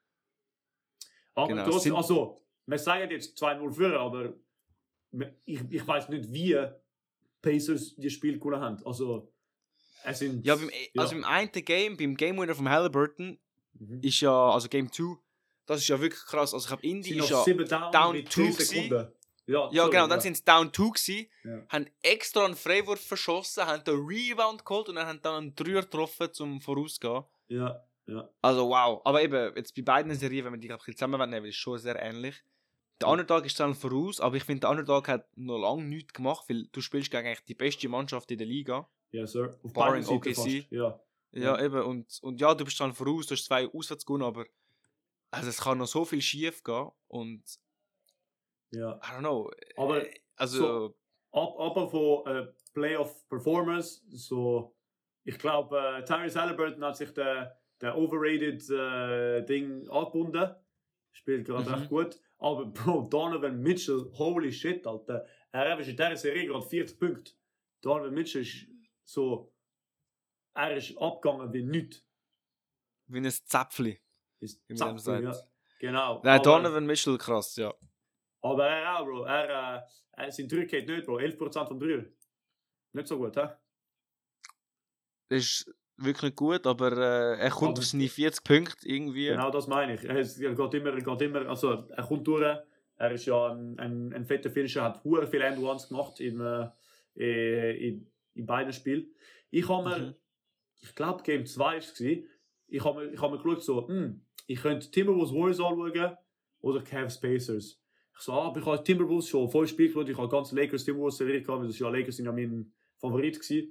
Aber Genau, trotzdem, sind- also, wir sagen jetzt zwei null für, aber ich, ich weiß nicht, wie Pacers die Spiel gewonnen haben. Also, es sind. Ja, beim, also im einen Game, beim Game Winner von Halliburton, Mhm. ist ja, also Game zwei, das ist ja wirklich krass. Also ich glaube, Indy sind ist noch ja... sieben down, down mit two zehn gewesen. Sekunden. Ja, Ja, sorry, genau, dann ja. sind sie down two gewesen, Ja. haben extra einen Freiwurf verschossen, haben den Rebound geholt und dann haben dann einen Dreier getroffen, zum Vorausgehen. Ja, ja. Also wow. Aber eben, jetzt bei beiden Serien, wenn man die glaub ich, zusammen nehmen, ist es schon sehr ähnlich. Der Ja. Underdog ist dann voraus, aber ich finde, der Underdog hat noch lange nichts gemacht, weil du spielst gegen eigentlich die beste Mannschaft in der Liga. Ja, Sir. Auf Barring beiden Seiten O K C. fast. Ja. Ja, Ja. eben. Und, und ja, du bist dann voraus, du hast zwei auswärts gewonnen, aber also es kann noch so viel schief gehen und Ja. I don't know. Aber äh, also so- Ab, aber von äh, Playoff Performance, so, ich glaube, äh, Tyrese Halliburton hat sich der, der overrated äh, Ding angebunden. Spielt gerade Mhm. echt gut. Aber Bro, Donovan Mitchell, holy shit, Alter. Er hat in dieser Serie gerade vierzig Punkte. Donovan Mitchell ist so, er ist abgegangen wie nichts. wie ein Zäpfli, Ist wie man dem Zapfen, sagt. ja. Genau. Nein, aber, Donovan Mitchell, krass, ja. aber er auch, Bro. Er, äh, er, sein Dreier geht nicht, Bro. elf Prozent vom Dreier. Nicht so gut, hä? Das ist wirklich nicht gut, aber äh, er kommt Aber- auf seine vierzig Punkte irgendwie. Genau das meine ich. Er, ist- er geht immer, er geht immer, also er kommt durch. Er ist ja ein, ein, ein fetter Finisher, hat hure viele End-Ones gemacht in, äh, in, in beiden Spielen. Ich habe mir, Mhm. ich glaube Game zwei war es, ich habe mir, ich hab mir geschaut, so, hm, ich könnte Timberwolves Warriors anschauen oder Cavs Pacers. Ich so, ah, aber ich habe Timberwolves schon voll Spiel geschaut, ich habe ganz Lakers Timberwolves Serie gehabt, weil das ja Lakers sind ja mein Favorit gewesen.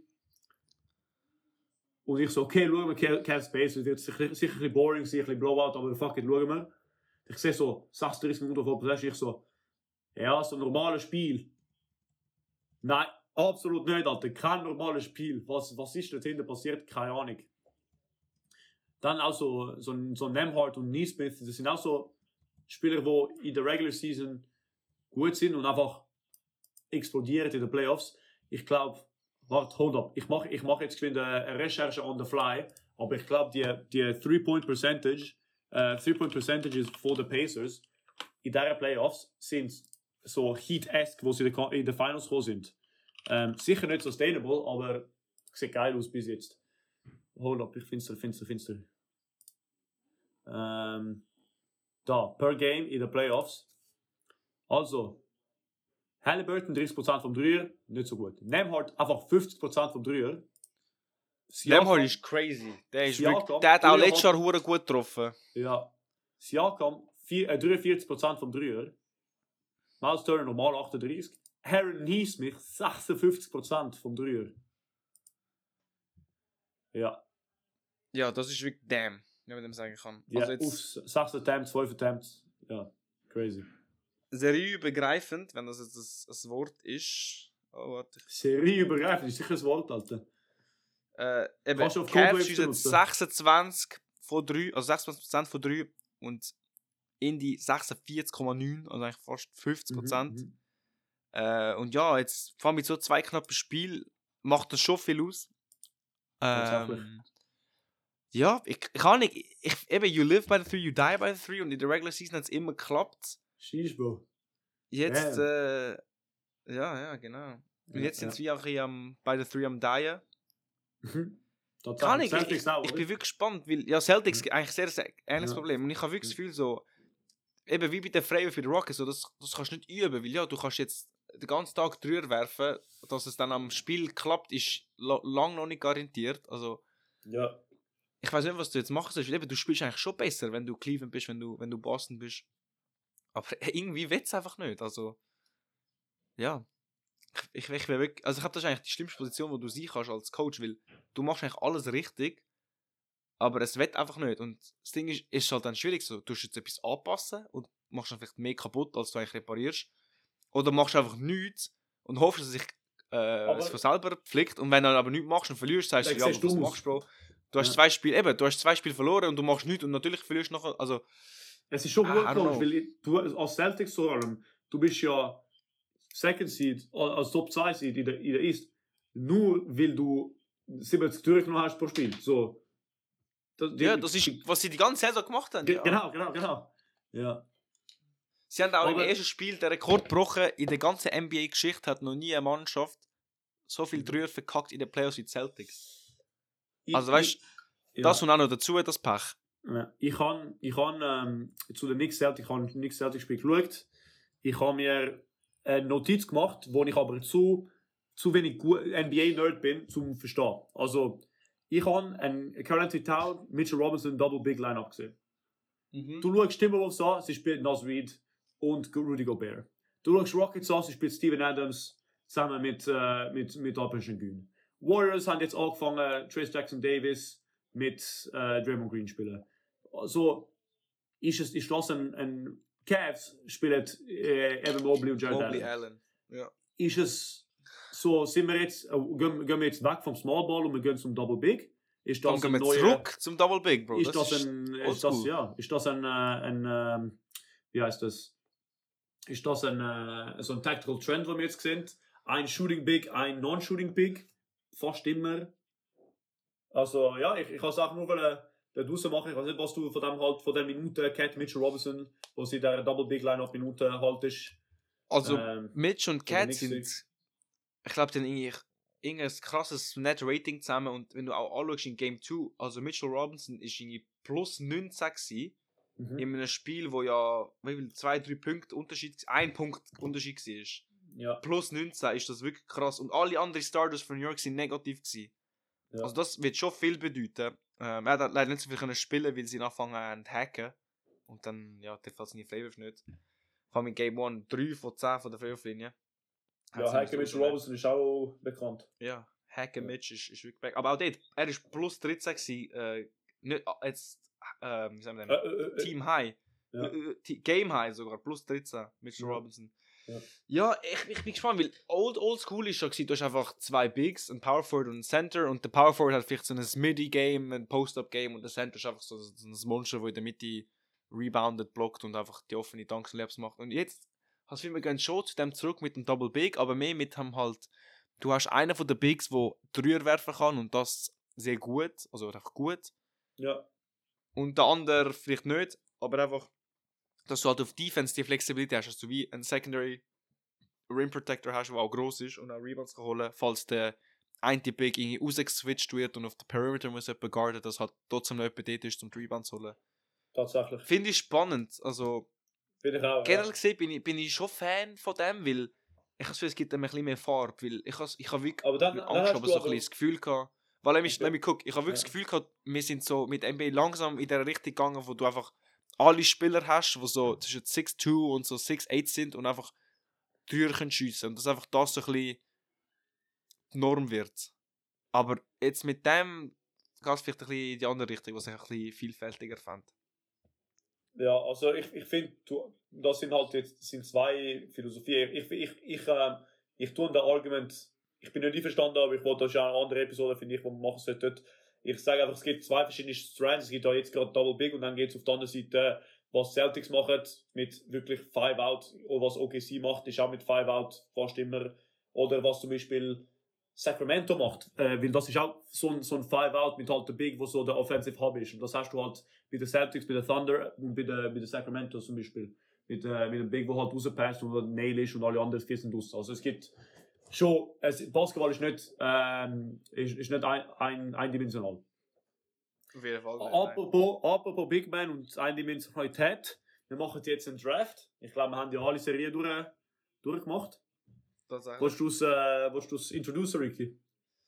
Und ich so, okay, schauen wir Ca- Cavs Pacers, wird sicher, sicher ein bisschen boring sein, ein bisschen Blowout, aber fuck it, schauen wir. Ich sehe so sechsunddreißig Minuten vor Possession, ich so, ja, so ein normales Spiel. Nein, absolut nicht, Alter, kein normales Spiel. Was, was ist dort hinten passiert? Keine Ahnung. Dann auch so, so, ein- so Nemhart und Neesmith, das sind auch so Spieler, die in der Regular Season gut sind und einfach explodieren in den Playoffs. Ich glaube, warte, hold up, ich mache ich mach jetzt geschwind eine Recherche on the fly, aber ich glaube, die, die Three-Point-Percentage, äh, Three-Point-Percentages von den Pacers in diesen Playoffs sind so Heat-esque, wo sie in den Finals gekommen sind. Ähm, sicher nicht sustainable, aber sieht geil aus bis jetzt. Hold up, ich finster, finster, finster. Ähm, da, per Game in den Playoffs. Also, Halliburton dreißig Prozent vom Dreier, nicht so gut. Nembhard einfach fünfzig Prozent vom Dreier. Nembhard ist crazy. Der, ist Siakam, wirklich, der hat auch letztes Jahr hure gut getroffen. Ja. Siakam vier, äh, dreiundvierzig Prozent vom Dreier. Miles Turner normal achtunddreißig. Aaron Neesmith sechsundfünfzig Prozent vom Dreier. Ja. Ja, das ist wirklich damn, wenn man dem sagen kann. Ja, also jetzt sechs Attempts, zwölf Attempts. Ja, crazy. Serieübergreifend, wenn das jetzt ein, ein Wort ist. Oh, warte. Serieübergreifend ist sicher ein Wort, Alter. Äh, eben, Cavs schiessen sechsundzwanzig von drei, also sechsundzwanzig Prozent von drei und Indy sechsundvierzig Komma neun, also eigentlich fast fünfzig Prozent. Mhm, äh, und ja, jetzt vor allem mit so zwei knappen Spielen macht das schon viel aus. Ähm, ja, ich, ich kann nicht, ich, eben, you live by the three, you die by the three und in der Regular Season hat es immer geklappt. Schieß, Bro. Jetzt, äh, ja, ja, genau. Und ja, jetzt sind ja. wir auch am, by the three am Dien. Mhm. Kann ich, ich, ich, auch, ich bin wirklich gespannt, weil ja, Celtics mhm. eigentlich sehr, sehr ähnliches ja. Problem. Und ich habe wirklich das Gefühl so, eben wie bei den Freien für die Rockets, so, das, das kannst du nicht üben, weil ja, du kannst jetzt den ganzen Tag Dreier werfen, dass es dann am Spiel klappt, ist lo- lang noch nicht garantiert. Also, ja. Ich weiß nicht, was du jetzt machen sollst, weil eben, du spielst eigentlich schon besser, wenn du Cleveland bist, wenn du, wenn du Boston bist. Aber irgendwie will es einfach nicht, also, ja. Ich, ich, ich wirklich, also ich habe das eigentlich die schlimmste Position, wo du sein kannst als Coach, weil du machst eigentlich alles richtig, aber es wird einfach nicht. Und das Ding ist, ist halt dann schwierig so, du musst jetzt etwas anpassen und machst dann vielleicht mehr kaputt, als du eigentlich reparierst. Oder machst einfach nichts und hoffst, dass es sich äh, es von selber pflegt. Und wenn du dann aber nichts machst und verlierst, sagst du, ja, aber was machst du, Bro? Du hast ja. zwei Spiele, eben, du hast zwei Spiele verloren und du machst nichts und natürlich verlierst du noch, also... Es ist schon gut, ah, weil du als Celtics vor allem, du bist ja Second Seed, als Top zwei Seed in der, in der East, nur weil du siebzig durchgenommen hast pro Spiel. So. Das, die, ja, das ist, was sie die ganze Saison gemacht haben. Ge- ja. Genau, genau, genau. Ja. Sie haben auch aber im ersten Spiel den Rekord gebrochen. In der ganzen N B A-Geschichte hat noch nie eine Mannschaft so viel Dreier verkackt in den Playoffs wie die Celtics. Ich, also weißt du, das ja. und auch noch dazu das Pech. Ja. Ich habe ich han, ähm, zu den Knicks Celtics, ich habe Knicks Celtics Spiel geschaut. Ich habe mir eine Notiz gemacht, wo ich aber zu, zu wenig N B A-Nerd bin, zum Verstehen. Also, ich habe einen Currently Town, Mitchell Robinson Double Big Line-Up gesehen. Mhm. Du schaust Timberwolves an, sie spielt Naz Reid und Rudy Gobert. Du schaust Rockets an, sie spielt Steven Adams zusammen mit, äh, mit, mit Alperen Sengun. Warriors haben jetzt angefangen, Trace Jackson Davis mit äh, Draymond Green spielen. Also, ist, es, ist das ein, ein Cavs spielt äh, Evan Mobley und Jared Mobley Allen. Allen. Ja. Ist es so, sind wir jetzt, äh, gehen, gehen wir jetzt weg vom Small Ball und wir gehen zum Double Big? Ist das gehen wir neue, zurück zum Double Big, Bro. Ist das, das ein, ist das, ja, ist das ein, äh, ein äh, wie heißt das? Ist das ein, äh, so ein Tactical Trend, den wir jetzt sehen? Ein Shooting Big, ein Non-Shooting Big, fast immer. Also ja, ich, ich kann es auch nur weil der draussen machen. Ich weiß nicht, was du von dem halt, von der Minute Cat Mitchell Robinson, wo sie der Double Big Line auf Minute haltest. Also ähm, Mitch und Cat sind, ich glaube, die haben irgendwie irgendein krasses Net-Rating zusammen und wenn du auch anschaust in Game zwei, also Mitchell Robinson ist irgendwie plus neunzehn gewesen, mhm. in einem Spiel, wo ja wie viel, zwei, drei Punkte Unterschied, ein Punkt Unterschied war. Ja. Plus neunzehn ist das wirklich krass und alle anderen Starters von New York sind negativ gewesen. Ja. Also das wird schon viel bedeuten. Ähm, er hat leider nicht so viel können spielen, weil sie anfangen zu hacken. Und dann, ja, der fällt seine Freiwürfe nicht. Vor allem in Game eins drei von zehn von der Freiwurflinie. Ja, Hacken Mitch Robinson ist auch bekannt. Ja, Hacken ja. Mitch ist, ist wirklich back. Aber auch dort, er war plus dreizehn gewesen, äh, nicht, jetzt, äh, wie sagen wir denn? Äh, äh, Team High. Ja. Äh, Game High sogar, plus dreizehn, Mitch ja. Robinson. Ja, ja ich, ich bin gespannt, weil Old Old School ist schon gewesen, du hast einfach zwei Bigs, ein Power Forward und ein Center und der Power Forward hat vielleicht so ein Midi-Game, ein Post-Up-Game und der Center ist einfach so, so ein Monster, der in der Mitte reboundet, blockt und einfach die offene Dunks-Labs macht. Und jetzt hast du, wir gehen schon zu dem zurück mit dem Double Big, aber mehr mit dem halt, du hast einen von den Bigs, der Dreier werfen kann und das sehr gut, also einfach gut. Ja. Und der andere vielleicht nicht, aber einfach dass du halt auf Defense die Flexibilität hast, dass du wie ein Secondary Rim Protector hast, der auch gross ist und auch Rebounds kann holen, falls der eine Big irgendwie rausgeswitcht wird und auf den Perimeter muss jemand guarden, dass halt trotzdem noch jemand dort ist, um die Rebounds zu holen. Tatsächlich. Finde ich spannend. Also, Finde ich auch, generell ja. gesehen bin ich, bin ich schon Fan von dem, weil ich habe es gibt ihm ein bisschen mehr Farbe, weil ich habe ich hab wirklich aber dann, mit dann Angst, hast aber du so ein aber, bisschen das Gefühl gehabt, weil ich, Okay. let me guck, ich habe wirklich Ja. das Gefühl gehabt, wir sind so mit N B A langsam in der Richtung gegangen, wo du einfach alle Spieler hast, die so zwischen six two und so six eight sind und einfach Türen schiessen und dass einfach das so ein bisschen die Norm wird. Aber jetzt mit dem geht es vielleicht ein bisschen in die andere Richtung, was ich ein bisschen vielfältiger fand. Ja, also ich, ich finde, das sind halt jetzt das sind zwei Philosophien. Ich, ich, ich, äh, ich tue das Argument, ich bin nicht einverstanden, aber ich wollte, das ist eine andere Episode, finde ich, wo man machen sollte. Ich sage einfach, es gibt zwei verschiedene Strands. Es gibt da jetzt gerade Double Big und dann geht es auf der anderen Seite, was Celtics machen mit wirklich Five Out, oder was O K C macht, ist auch mit Five Out fast immer. Oder was zum Beispiel Sacramento macht, äh, weil das ist auch so ein, so ein Five Out mit halt der Big, wo so der Offensive Hub ist. Und das hast du halt bei den Celtics, bei den Thunder und bei den, bei den Sacramento zum Beispiel. Mit, äh, mit dem Big, wo halt rauspasst und der Nail ist und alle anderen vier sind raus. Also es gibt schon, es, Basketball ist nicht, ähm, ist, ist nicht ein, ein, eindimensional. Auf jeden Fall. Apropos, apropos Big Man und Eindimensionalität, wir machen jetzt einen Draft. Ich glaube, wir haben ja alle Serien durch, durchgemacht. Willst du es äh, introducen, Ricky?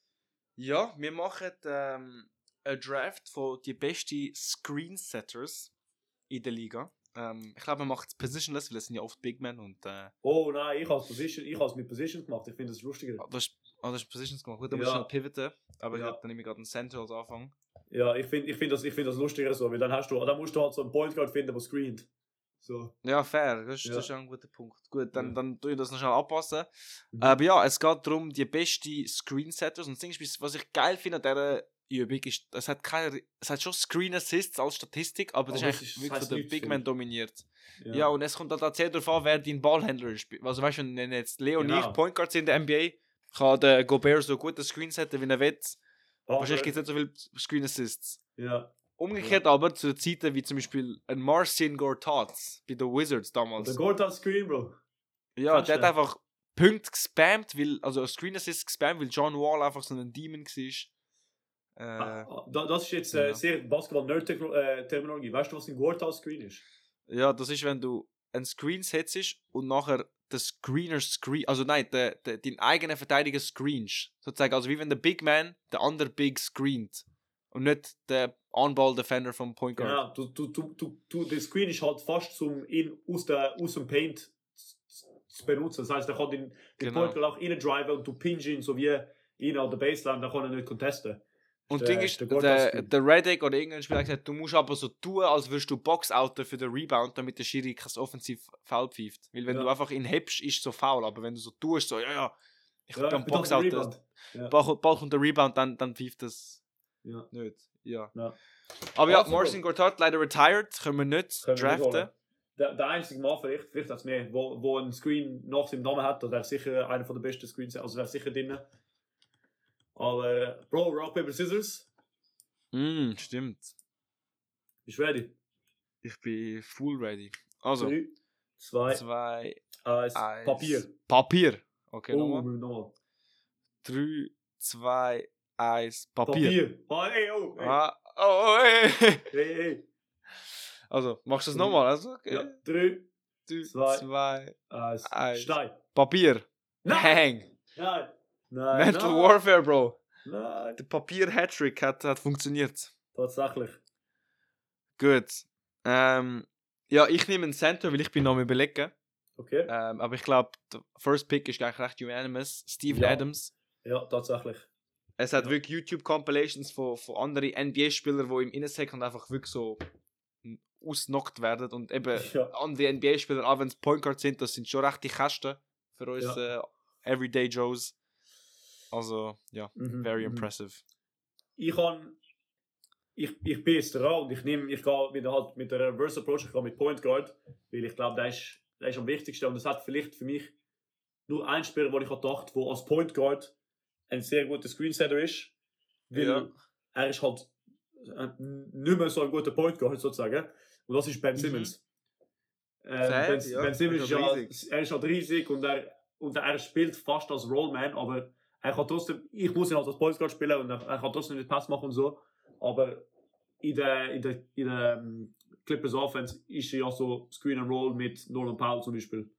Ja, wir machen ähm, einen Draft von den besten Screensetters in der Liga. Ähm, ich glaube, wir machen es positionless, weil es sind ja oft Big Men und... Äh, oh nein, ich habe es Position, ich habe es mit Position gemacht. Ich finde das lustiger. Ah, du hast, ah, du hast Positions gemacht. Gut, dann Ja. musst du schnell pivoten. Aber Ja. ich dann nehme ich gerade einen Center als Anfang. Ja, ich finde ich find das, ich find das lustiger so, weil dann, hast du, dann musst du halt so einen Point Guard finden, der screent. So. Ja, fair. Das ist, Ja. das ist ein guter Punkt. Gut, dann, Ja. dann tue ich das noch schnell anpassen. Mhm. Aber ja, es geht darum, die besten Screensetters. Und das Ding ist, was ich geil finde an dieser Übung ist, es hat, keine, es hat schon Screen Assists als Statistik, aber das Aber ist das eigentlich ist- wirklich das von heißt den Big nichts, Men finde dominiert. Ja. Ja. und es kommt halt tatsächlich darauf an, wer dein Ballhändler ist. Also weißt du, wenn jetzt Leo und Genau. ich Point Guards in der N B A, kann der Gobert so gut das Screen setten, wie er will. Aber- Wahrscheinlich gibt es nicht so viele Screen Assists. Ja. Umgekehrt aber zu Zeiten wie zum Beispiel ein Marcin Gortat bei den Wizards damals. Der Gord hat Screen, Bro. Ja, Kannst der hat du? einfach Punkte gespammt, weil, also Screen Assist gespammt, weil John Wall einfach so ein Demon war. Äh, Ah, da- Das ist jetzt äh, ja. sehr Basketball-Nerd-Terminologie. Weißt du, was ein Gord Screen ist? ja, das ist, wenn du einen Screen setzt und nachher der Screener screen, also nein, der, der, dein eigener Verteidiger screenst. Sozusagen, also wie wenn der Big Man der andere Big screent. Und nicht der On-Ball-Defender vom Point Guard. Genau, du, du, du, du, du, der Screen ist halt fast zum ihn aus, der, aus dem Paint zu- zu benutzen. Das heißt, er kann den, den Genau. Point Guard auch rein driven und du pinch ihn so wie ihn an der Baseline, dann kann er nicht contesten. Und Der- Ding ist, der der, Gord der, Screen. der Reddick oder irgendein Spieler hat gesagt, du musst aber so tun, als würdest du Box-Outen für den Rebound, damit der Schiri kein Offensiv-Foul pfeift. Weil wenn Ja. du einfach ihn hebst, ist es so foul. Aber wenn du so tust, so, ja, ja, ich Ja, kann ich bin doch Box-Out, der der Rebound. Ja. Ball, Ball kommt der Rebound, dann, dann pfeift das Ja. nicht. Ja. Ja. Aber ja, Also, Marcin Gortat leider retired, können wir nicht Können wir nicht draften. holen. Der, der einzige Mann vielleicht, vielleicht als mehr, wo, wo ein Screen nach seinem Namen hat, das wäre sicher einer der besten Screens, also wäre sicher drin. Aber, äh, Bro, Rock, Paper, Scissors, Mm, stimmt. bist du ready? Ich bin full ready. Also, drei, zwei, zwei, eins, eins. Papier. Papier. Okay, Oh, nochmal. nochmal. drei, zwei, eins, Papier. Papier. Oh, ey, oh, ey. Ah, oh, oh, hey. Hey, hey. Also, machst du das Drei. nochmal? Also, okay. Ja, drei, drei, zwei, zwei, eins, eins. Stein. Papier. Nein! Bang. Nein! Nein! Mental nein. Warfare, Bro. Nein! Der Papier-Hattrick hat, hat funktioniert. Tatsächlich. Gut. Ähm, ja, ich nehme einen Center, weil ich bin noch am überlegen. Okay? Ähm, aber ich glaube, der First Pick ist eigentlich recht unanimous. Steven Ja. Adams. Ja, tatsächlich. Es hat Ja. wirklich YouTube-Compilations von, von anderen N B A-Spielern, die im Innensack und einfach wirklich so ausgenockt werden. Und eben Ja. andere N B A-Spieler, auch wenn es Point Guards sind, das sind schon recht die Kästen für uns äh, Everyday Joes. Also, ja, Mhm, very mhm. impressive. Ich kann. Ich, ich bin jetzt dran und ich nehme, ich gehe wieder halt mit der Reverse Approach, ich gehe mit Point Guard, weil ich glaube, der ist, der ist am wichtigsten und es hat vielleicht für mich nur einen Spieler, wo ich gedacht, der als Point Guard ein sehr guter Screensetter ist, weil Ja. er ist halt äh, nicht mehr so ein guter Point Guard sozusagen und das ist Ben Mhm. Simmons. Äh, Fair, ben, ja. ben Simmons Er ist ist ja, halt riesig. er ist halt riesig und er, und er spielt fast als Rollman, aber er kann trotzdem, ich muss ihn halt als Point Guard spielen und er, er kann trotzdem nicht Pass machen und so, aber in der, in der, in der um, Clippers Offense ist er ja so Screen and Roll mit Norman Powell zum Beispiel.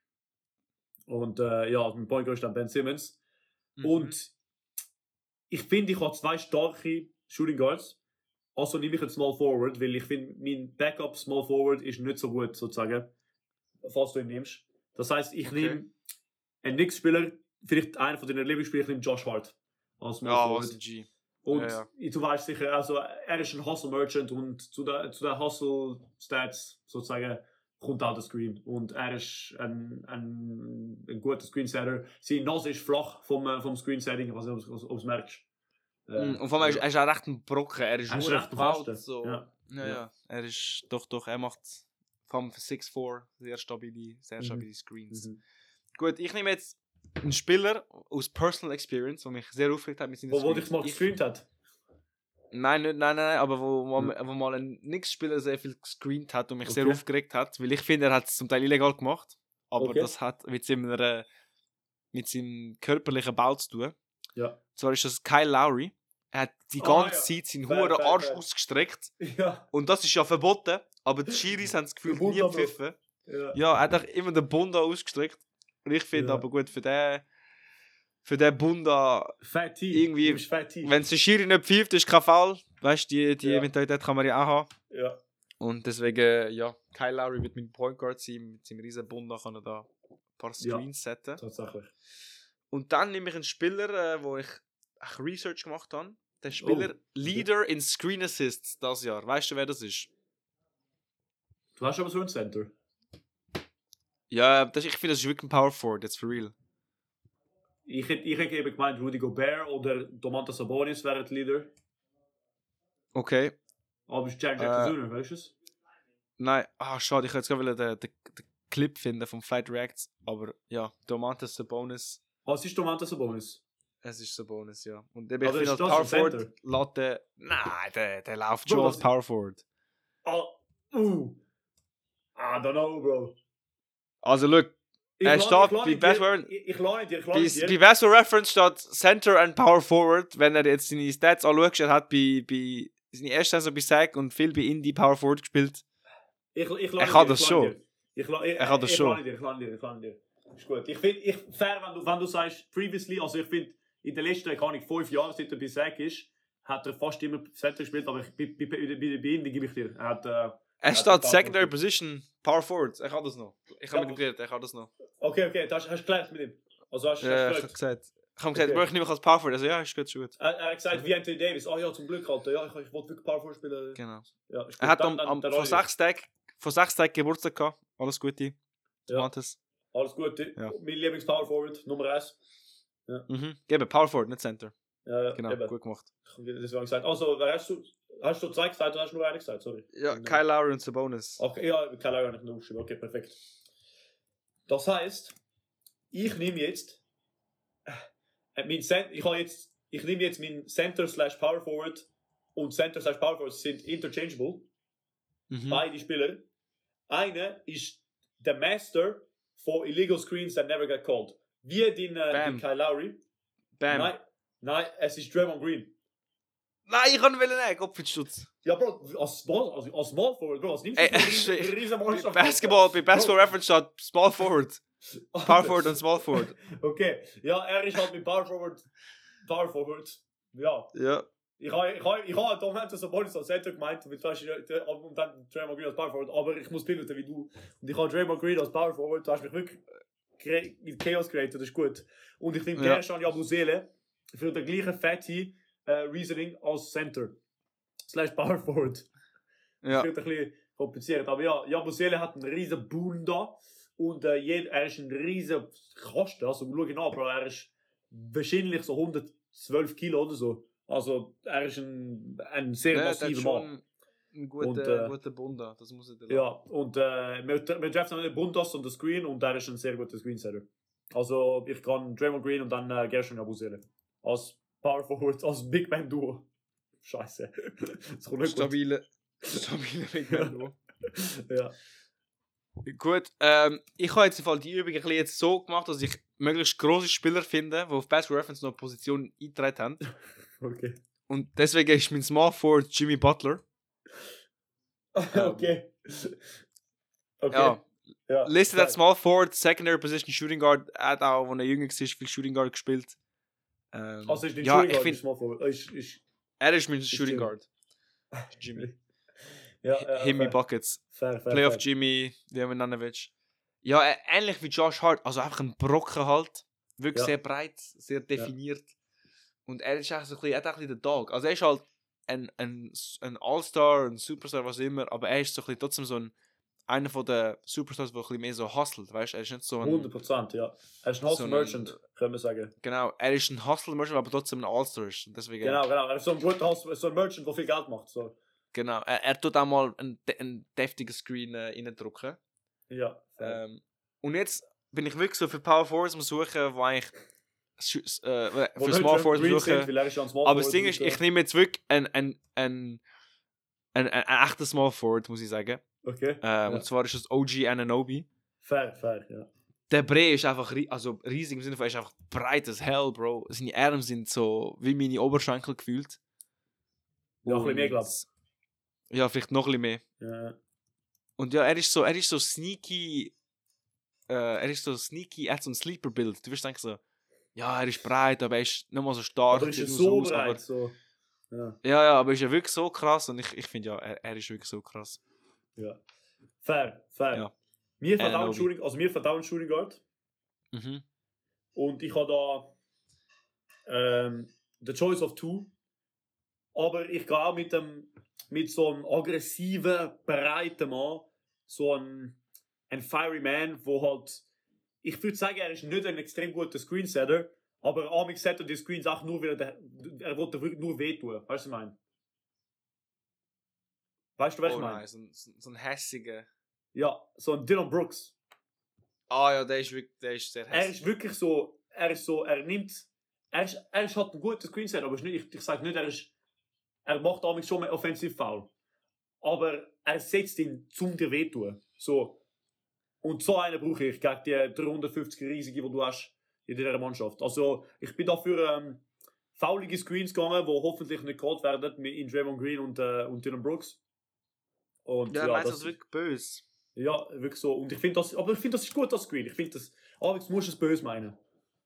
Und äh, ja, mein Point Guard ist dann Ben Simmons. Mhm. Und ich finde, ich habe zwei starke Shooting Guards. Also nehme ich einen Small Forward, weil ich finde, mein Backup Small Forward ist nicht so gut, sozusagen, falls du ihn nimmst. Das heisst, ich okay. nehme einen Knicks-Spieler, vielleicht einer von deinen Lieblingsspielern, ich nehme Josh Hart. Als Small ja, Forward. Was ein G. Und ja, ja. du weißt sicher, also er ist ein Hustle-Merchant und zu den zu der Hustle-Stats, sozusagen, kommt auch der Screen. Und er ist ein, ein, ein guter Screensetter. Seine Nase ist flach vom, vom Screensetting, ich weiß nicht, ob du es merkst. Mm, und vor allem, er ist auch recht ein Brocken. Er ist, er ist nur recht bald. So. Ja. Ja, ja. ja. Er ist doch, doch, er macht vom six four sehr stabile, sehr stabile mhm. Screens. Mhm. Gut, ich nehme jetzt einen Spieler aus Personal Experience, der mich sehr aufgeregt hat mit seinen Wo, wo dich mal gescreent hat? Nein, nicht, nein, nein, aber wo, wo, mhm. wo mal ein Nix-Spieler sehr viel gescreent hat und mich okay. sehr aufgeregt hat, weil ich finde, er hat es zum Teil illegal gemacht, aber okay. das hat mit seinem, mit seinem körperlichen Bau zu tun. Ja. Und zwar ist das Kyle Lowry. Er hat die ganze oh, ja. Zeit seinen hohen Arsch fair. ausgestreckt. Ja. Und das ist ja verboten, aber die Schiris haben das Gefühl, nie gepfiffen. Ja. ja, er hat auch immer den Bund ausgestreckt. Und ich finde ja. aber gut, für den für den Bund irgendwie, wenn es der Schiri nicht pfeift, ist kein Foul. Weißt du, die, die ja. Eventualität kann man ja auch haben. Ja. Und deswegen, ja, Kyle Lowry wird mit dem Point Guard sein, mit seinem riesen Bund kann er da ein paar Screens ja, setzen. Tatsächlich. Und dann nehme ich einen Spieler, äh, wo ich auch Research gemacht habe. Der Spieler oh. Leader in Screen Assists das Jahr. Weißt du, wer das ist? Du hast aber so einen Center. Ja, das, ich finde, das ist wirklich ein Power Forward, jetzt for real. Ich hätte ich eben gemeint, Rudy Gobert oder Domantas Sabonis wären die Leader. Okay. Aber ist Jack Jackson, weißt du es? Nein, ah, schade, ich hätte jetzt gerade den, den, den Clip finden vom Fight Reacts, aber ja, Domantas Sabonis. Was oh, ist Domantas Sabonis? Es ist Sabonis, ja. Und ich finde, als Power Forward lässt der... Nein, der, der läuft schon als Power Forward. Oh, uh. I don't know, bro. Also, look, er steht bei Basketball... Ich, ich lade dir, ich lade dir. Bei Basketball Reference steht Center and Power Forward. Wenn er jetzt seine Stats anschaut, er hat bei, bei seine erste Saison bei Sack und viel bei Indie Power Forward gespielt. Ich, ich er kann das schon. Ich, ich, er kann das ich, schon. Ich lade dir, ich lade dir, ich lade dir. Ist gut. Ich finde, ich, fair, wenn du, wenn du sagst, previously, also ich finde, in den letzten, kann ich, fünf Jahren, seit er bei Sack ist, hat er fast immer Center gespielt, aber ich, bei, bei, bei, bei, bei Indie gebe ich dir. Er hat... Äh, Er steht Secondary Position, Power Forward. Er kann das noch. Ich habe ja, mit ihm geredet, er kann das noch. Okay, okay, hast du geklärt mit ihm? Also hast, ja, hast ich habe gesagt. Ich habe gesagt, okay. Ich nehme mich als Power Forward. Also ja, ist gut, ist gut. Er, er hat gesagt, wie Anthony Davis. Oh ja, zum Glück, Alter. Ja, ich, ich wollte wirklich Power Forward spielen. Genau. Ja, er hat dann, am, dann, vor, sechs Tag, vor sechs Tagen Geburtstag gehabt. Alles Gute. Ja. Alles Gute. Ja. Mein Lieblings-Power Forward, Nummer eins. Ja. Mhm. Gebe, Power Forward, nicht Center. Ja, genau, eben. Gut gemacht. Das war gesagt. Also, hast du... Hast du zwei gesagt oder hast du nur einen gesagt? Sorry. Ja, Kyle Lowry und Sabonis. Okay, ja, Kyle Lowry habe ich noch geschrieben. Okay, perfekt. Das heisst, ich nehme jetzt, äh, mein Cent- ich, jetzt ich nehme jetzt meinen Center slash Power Forward und Center slash Power Forward sind interchangeable. Mhm. Beide Spieler. Einer ist der Master for illegal screens that never get called. Wie den, äh, Kyle Lowry. Bam. Nein, nein, es ist Draymond Green. Nein, ich kann willen nehmen, Kopfstutz. Ja, Bro, als Small, als, als Small Forward, Bro, als nimmst du eine riesen Mannschaft. Basketball, bei Basketball Reference steht Small Forward. Power Forward und Small Forward. Okay, ja, er ist halt mit Power Forward, Power Forward, ja. Ja. Ich habe ich ha, ich ha Domantas Sabonis als Center gemeint, und dann Draymond Green als Power Forward, aber ich muss piloten wie du. Und ich habe Draymond Green als Power Forward, du hast mich wirklich mit Chaos created, das ist gut. Und ich nehme ja. Gershon Yabusele für den gleichen Fatty Uh, Reasoning als Center slash Power Forward. Ja. Das wird ein bisschen kompliziert. Aber ja, Yabusele hat einen riesen Boom da und uh, jeder, er ist ein riesen Kasten. Also schau ihn an, Bro, er ist wahrscheinlich so hundertzwölf Kilo oder so. Also er ist ein, ein sehr ja, massiver Mann. Ein guter, und, äh, guter Bunda, das muss ich dir Ja, und äh, wir, wir treffen den Bundas und den Screen und er ist ein sehr guter Screensetter. Also ich kann Draymond Green und dann äh, Gershon Yabusele als Power Forward, als Big Man Duo. Scheiße. Das kommt nicht Stabile, stabile Big Man Duo. Ja. Gut, ähm, ich habe jetzt im Fall die Übung ein bisschen jetzt so gemacht, dass ich möglichst grosse Spieler finde, die auf Basketball Reference noch eine Position eingetragen haben. Okay. Und deswegen ist mein Small Forward Jimmy Butler. okay. Okay. Ja. ja. Listed at Small Forward, Secondary Position, Shooting Guard. Er hat auch, als er jünger war, viel Shooting Guard gespielt. Ähm, also ist nicht ja, Shooting Guard, find, ist Small Forward. Ist, ist, er ist mein ist Shooting Jimmy. Guard. Jimmy. ja, äh, Himmy fair. Buckets. Fair, fair, Playoff fair. Jimmy, wie man nennen willst. Ja, äh, ähnlich wie Josh Hart. Also einfach ein Brocken halt. Wirklich Ja. sehr breit, sehr definiert. Ja. Und er ist eigentlich so ein bisschen, er hat auch ein bisschen der Dog. Also er ist halt ein, ein, ein All-Star, ein Superstar, was immer, aber er ist so ein bisschen trotzdem so ein einer von den Superstars, der ein bisschen mehr so hustelt, weißt du? Er ist nicht so ein... hundert Prozent, ja. Er ist ein Hustle-Merchant, so können wir sagen. Genau, er ist ein Hustle-Merchant, aber trotzdem ein All-Star ist. Deswegen, genau, genau. Er ist so ein guter Hustle, so ein Merchant, der viel Geld macht. So. Genau, er, er tut auch mal einen, einen deftigen Screen äh, reindrücken. Ja. Ähm, und jetzt bin ich wirklich so für Power Forwards am Suchen, wo eigentlich... Äh, für Small Forwards suchen. Aber das Ding ist, ich nehme jetzt wirklich einen ein, ein, ein, ein, ein echten Small Forward, muss ich sagen. Okay. Äh, ja. Und zwar ist das O G Anunoby. Fair, fair, ja. Der Bre ist einfach also riesig im Sinne von, er ist einfach breit as hell, Bro. Seine Arme sind so wie meine Oberschenkel gefühlt. Ja, ein bisschen mehr, glaube ich. Ja, vielleicht noch ein bisschen mehr. Ja. Und ja, er ist so, er ist so sneaky, äh, er ist so sneaky, er hat so ein Sleeper-Bild. Du wirst denken so, ja, er ist breit, aber er ist nicht mal so stark. Aber ist er so aus, breit, aber, so. Ja. ja, ja, aber ist er wirklich so krass und ich, ich finde ja, er, er ist wirklich so krass. Ja. Fair, fair. Ja. Mir vertrauen Shooting, also mir vertrauen Shooting Guard. Mhm. Und ich habe da ähm, the choice of two. Aber ich gehe auch mit dem mit so einem aggressiven, breiten Mann, so ein, ein fiery Man, wo halt, ich würde sagen, er ist nicht ein extrem guter Screensetter, aber Amix setzt er die Screens auch nur, weil er, er wollte wirklich nur wehtun. Weißt du, was ich meine? Weißt du, was oh, ich meine? Nein, so, so, so ein hässiger. Ja, so ein Dylan Brooks. Ah ja, der ist wirklich, der ist sehr hässlich. Er ist wirklich so, er ist so, er nimmt, er ist, er ist halt ein guter Screensetter, aber nicht, ich, ich sage nicht, er ist, er macht damit schon einen Offensive Foul. Aber er setzt ihn zum dir wehtun. So. Und so einen brauche ich gegen die dreihundertfünfzig Riesige, die du hast in dieser Mannschaft. Also, ich bin dafür ähm, faulige Screens gegangen, die hoffentlich nicht geholt werden mit in Draymond Green und, äh, und Dylan Brooks. Und, ja, ja, meinst du das das wirklich böse? Ja, wirklich so. Und ich finde das, aber ich finde das ist gut als Screen. Ich finde das, aber jetzt musst du es böse meinen.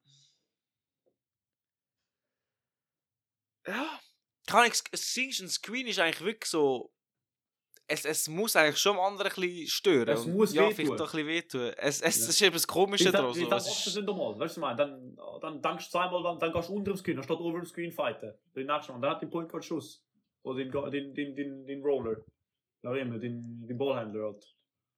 Ja. Kann ich, ein Screen ist eigentlich wirklich so, es, es muss eigentlich schon am anderen ein bisschen stören. Es muss ja, wehtun. vielleicht doch ein bisschen wehtun. Es, es, Ja. es ist etwas Komisches daran. daran. So, So. das machst du nicht normal. Weißt du, was ich meine? Dann, dann denkst du zweimal, dann, dann gehst du unter dem Screen, anstatt over dem Screen fighten. Den nächsten Mal. Dann hat den Point Guard Schuss. Oder den, den, den, den, den Roller. Ja, immer, den, den Ballhandler halt.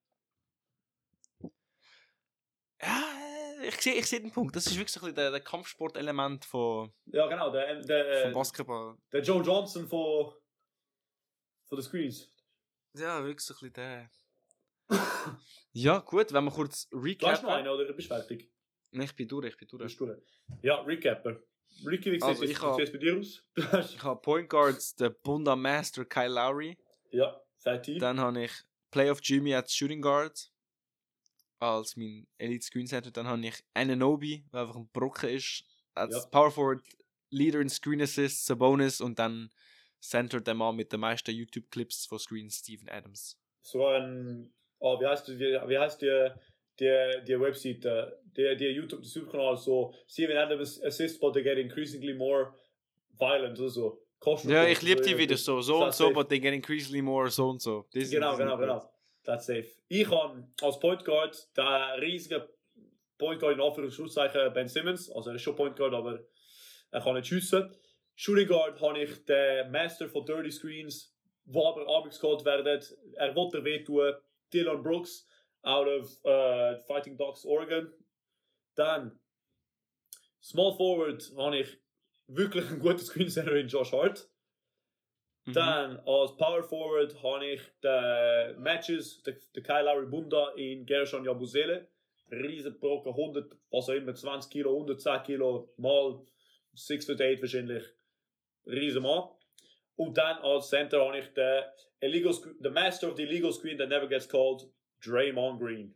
Ja, ich sehe ich seh den Punkt. Das ist wirklich so ein bisschen der, der Kampfsportelement von, Ja, genau. Der, der, von Basketball. Der Joe Johnson von, von den Screens. Ja, wirklich so ein bisschen der. Ja, gut, wenn wir kurz recappen. Du hast noch einen, oder bist du fertig? Nein, ich bin durch, ich bin durch. Bist du durch? Ja, Recapper. Ricky, wie Also, sieht es bei dir aus? Ich habe Point Guards, der Bunda Master Kyle Lowry. Ja, Fatty. Dann habe ich Playoff Jimmy als Shooting Guard. Als mein Elite Screen Center. Dann habe ich Anunoby, der einfach ein Brocken ist. Als Ja. Power Forward, Leader in Screen Assists, Sabonis. Und dann Center der Mann mit den meisten YouTube-Clips von Screen, Steven Adams. So ein, oh, wie heißt, wie, wie heißt die, die, die Webseite, der, der YouTube, der YouTube-Kanal, so Steven Adams Assist, but they get increasingly more violent oder so. Kosten ja, ich liebe die Videos so, so und so, safe. but they get increasingly more, so und so. Das Genau, ist, genau, genau. That's safe. Ich habe als Point Guard der riesige Point Guard in Anführungszeichen Ben Simmons, also er ist schon Point Guard, aber er kann nicht schiessen. Shooting Guard habe ich den Master von Dirty Screens, wo aber amigs geholt werden. Er will dir wehtun. Dylan Brooks out of uh, Fighting Dogs Oregon. Dann Small Forward habe ich wirklich einen guten Screensetter in Josh Hart. Mhm. Dann als Power Forward habe ich die Matches, den Kyle Lowry Bunda in Gershon Yabusele. Riesenbrocken, hundert, was auch immer, zwanzig Kilo, hundertzehn Kilo, mal six foot eight wahrscheinlich. Riesenmann. Und dann als Center habe ich den, illegal, the Master of the Illegal Screen that never gets called, Draymond Green.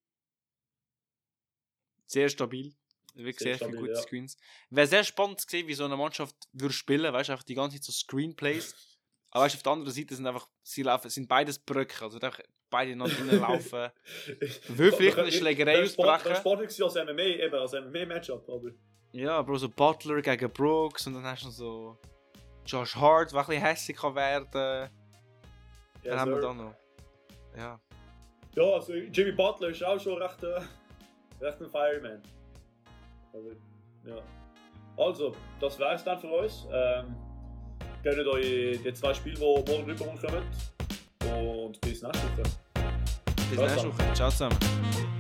Sehr stabil. Wirklich sehr, sehr viele gute ja. Screens. Wäre sehr spannend zu sehen, wie so eine Mannschaft würde spielen, weißt du, einfach die ganze Zeit so Screenplays. Aber weißt du, auf der anderen Seite sind einfach, sie laufen, sind beides Brücken, also beide noch drinnen laufen. Will vielleicht eine Schlägerei ausbrechen. Das war spannend als M M A, eben als M M A-Matchup, aber... Ja, aber so Butler gegen Brooks und dann hast du noch so Josh Hart, der ein bisschen hässlich kann werden. Dann yes, haben wir da noch. Ja. Ja, also Jimmy Butler ist auch schon recht, äh, recht ein Fireman. Also, ja. Also, das wäre es dann für uns. Ähm, gönnt euch die zwei Spiele, die morgen rüber kommen. Und bis nächste Woche. Bis nächste Woche. Ciao zusammen.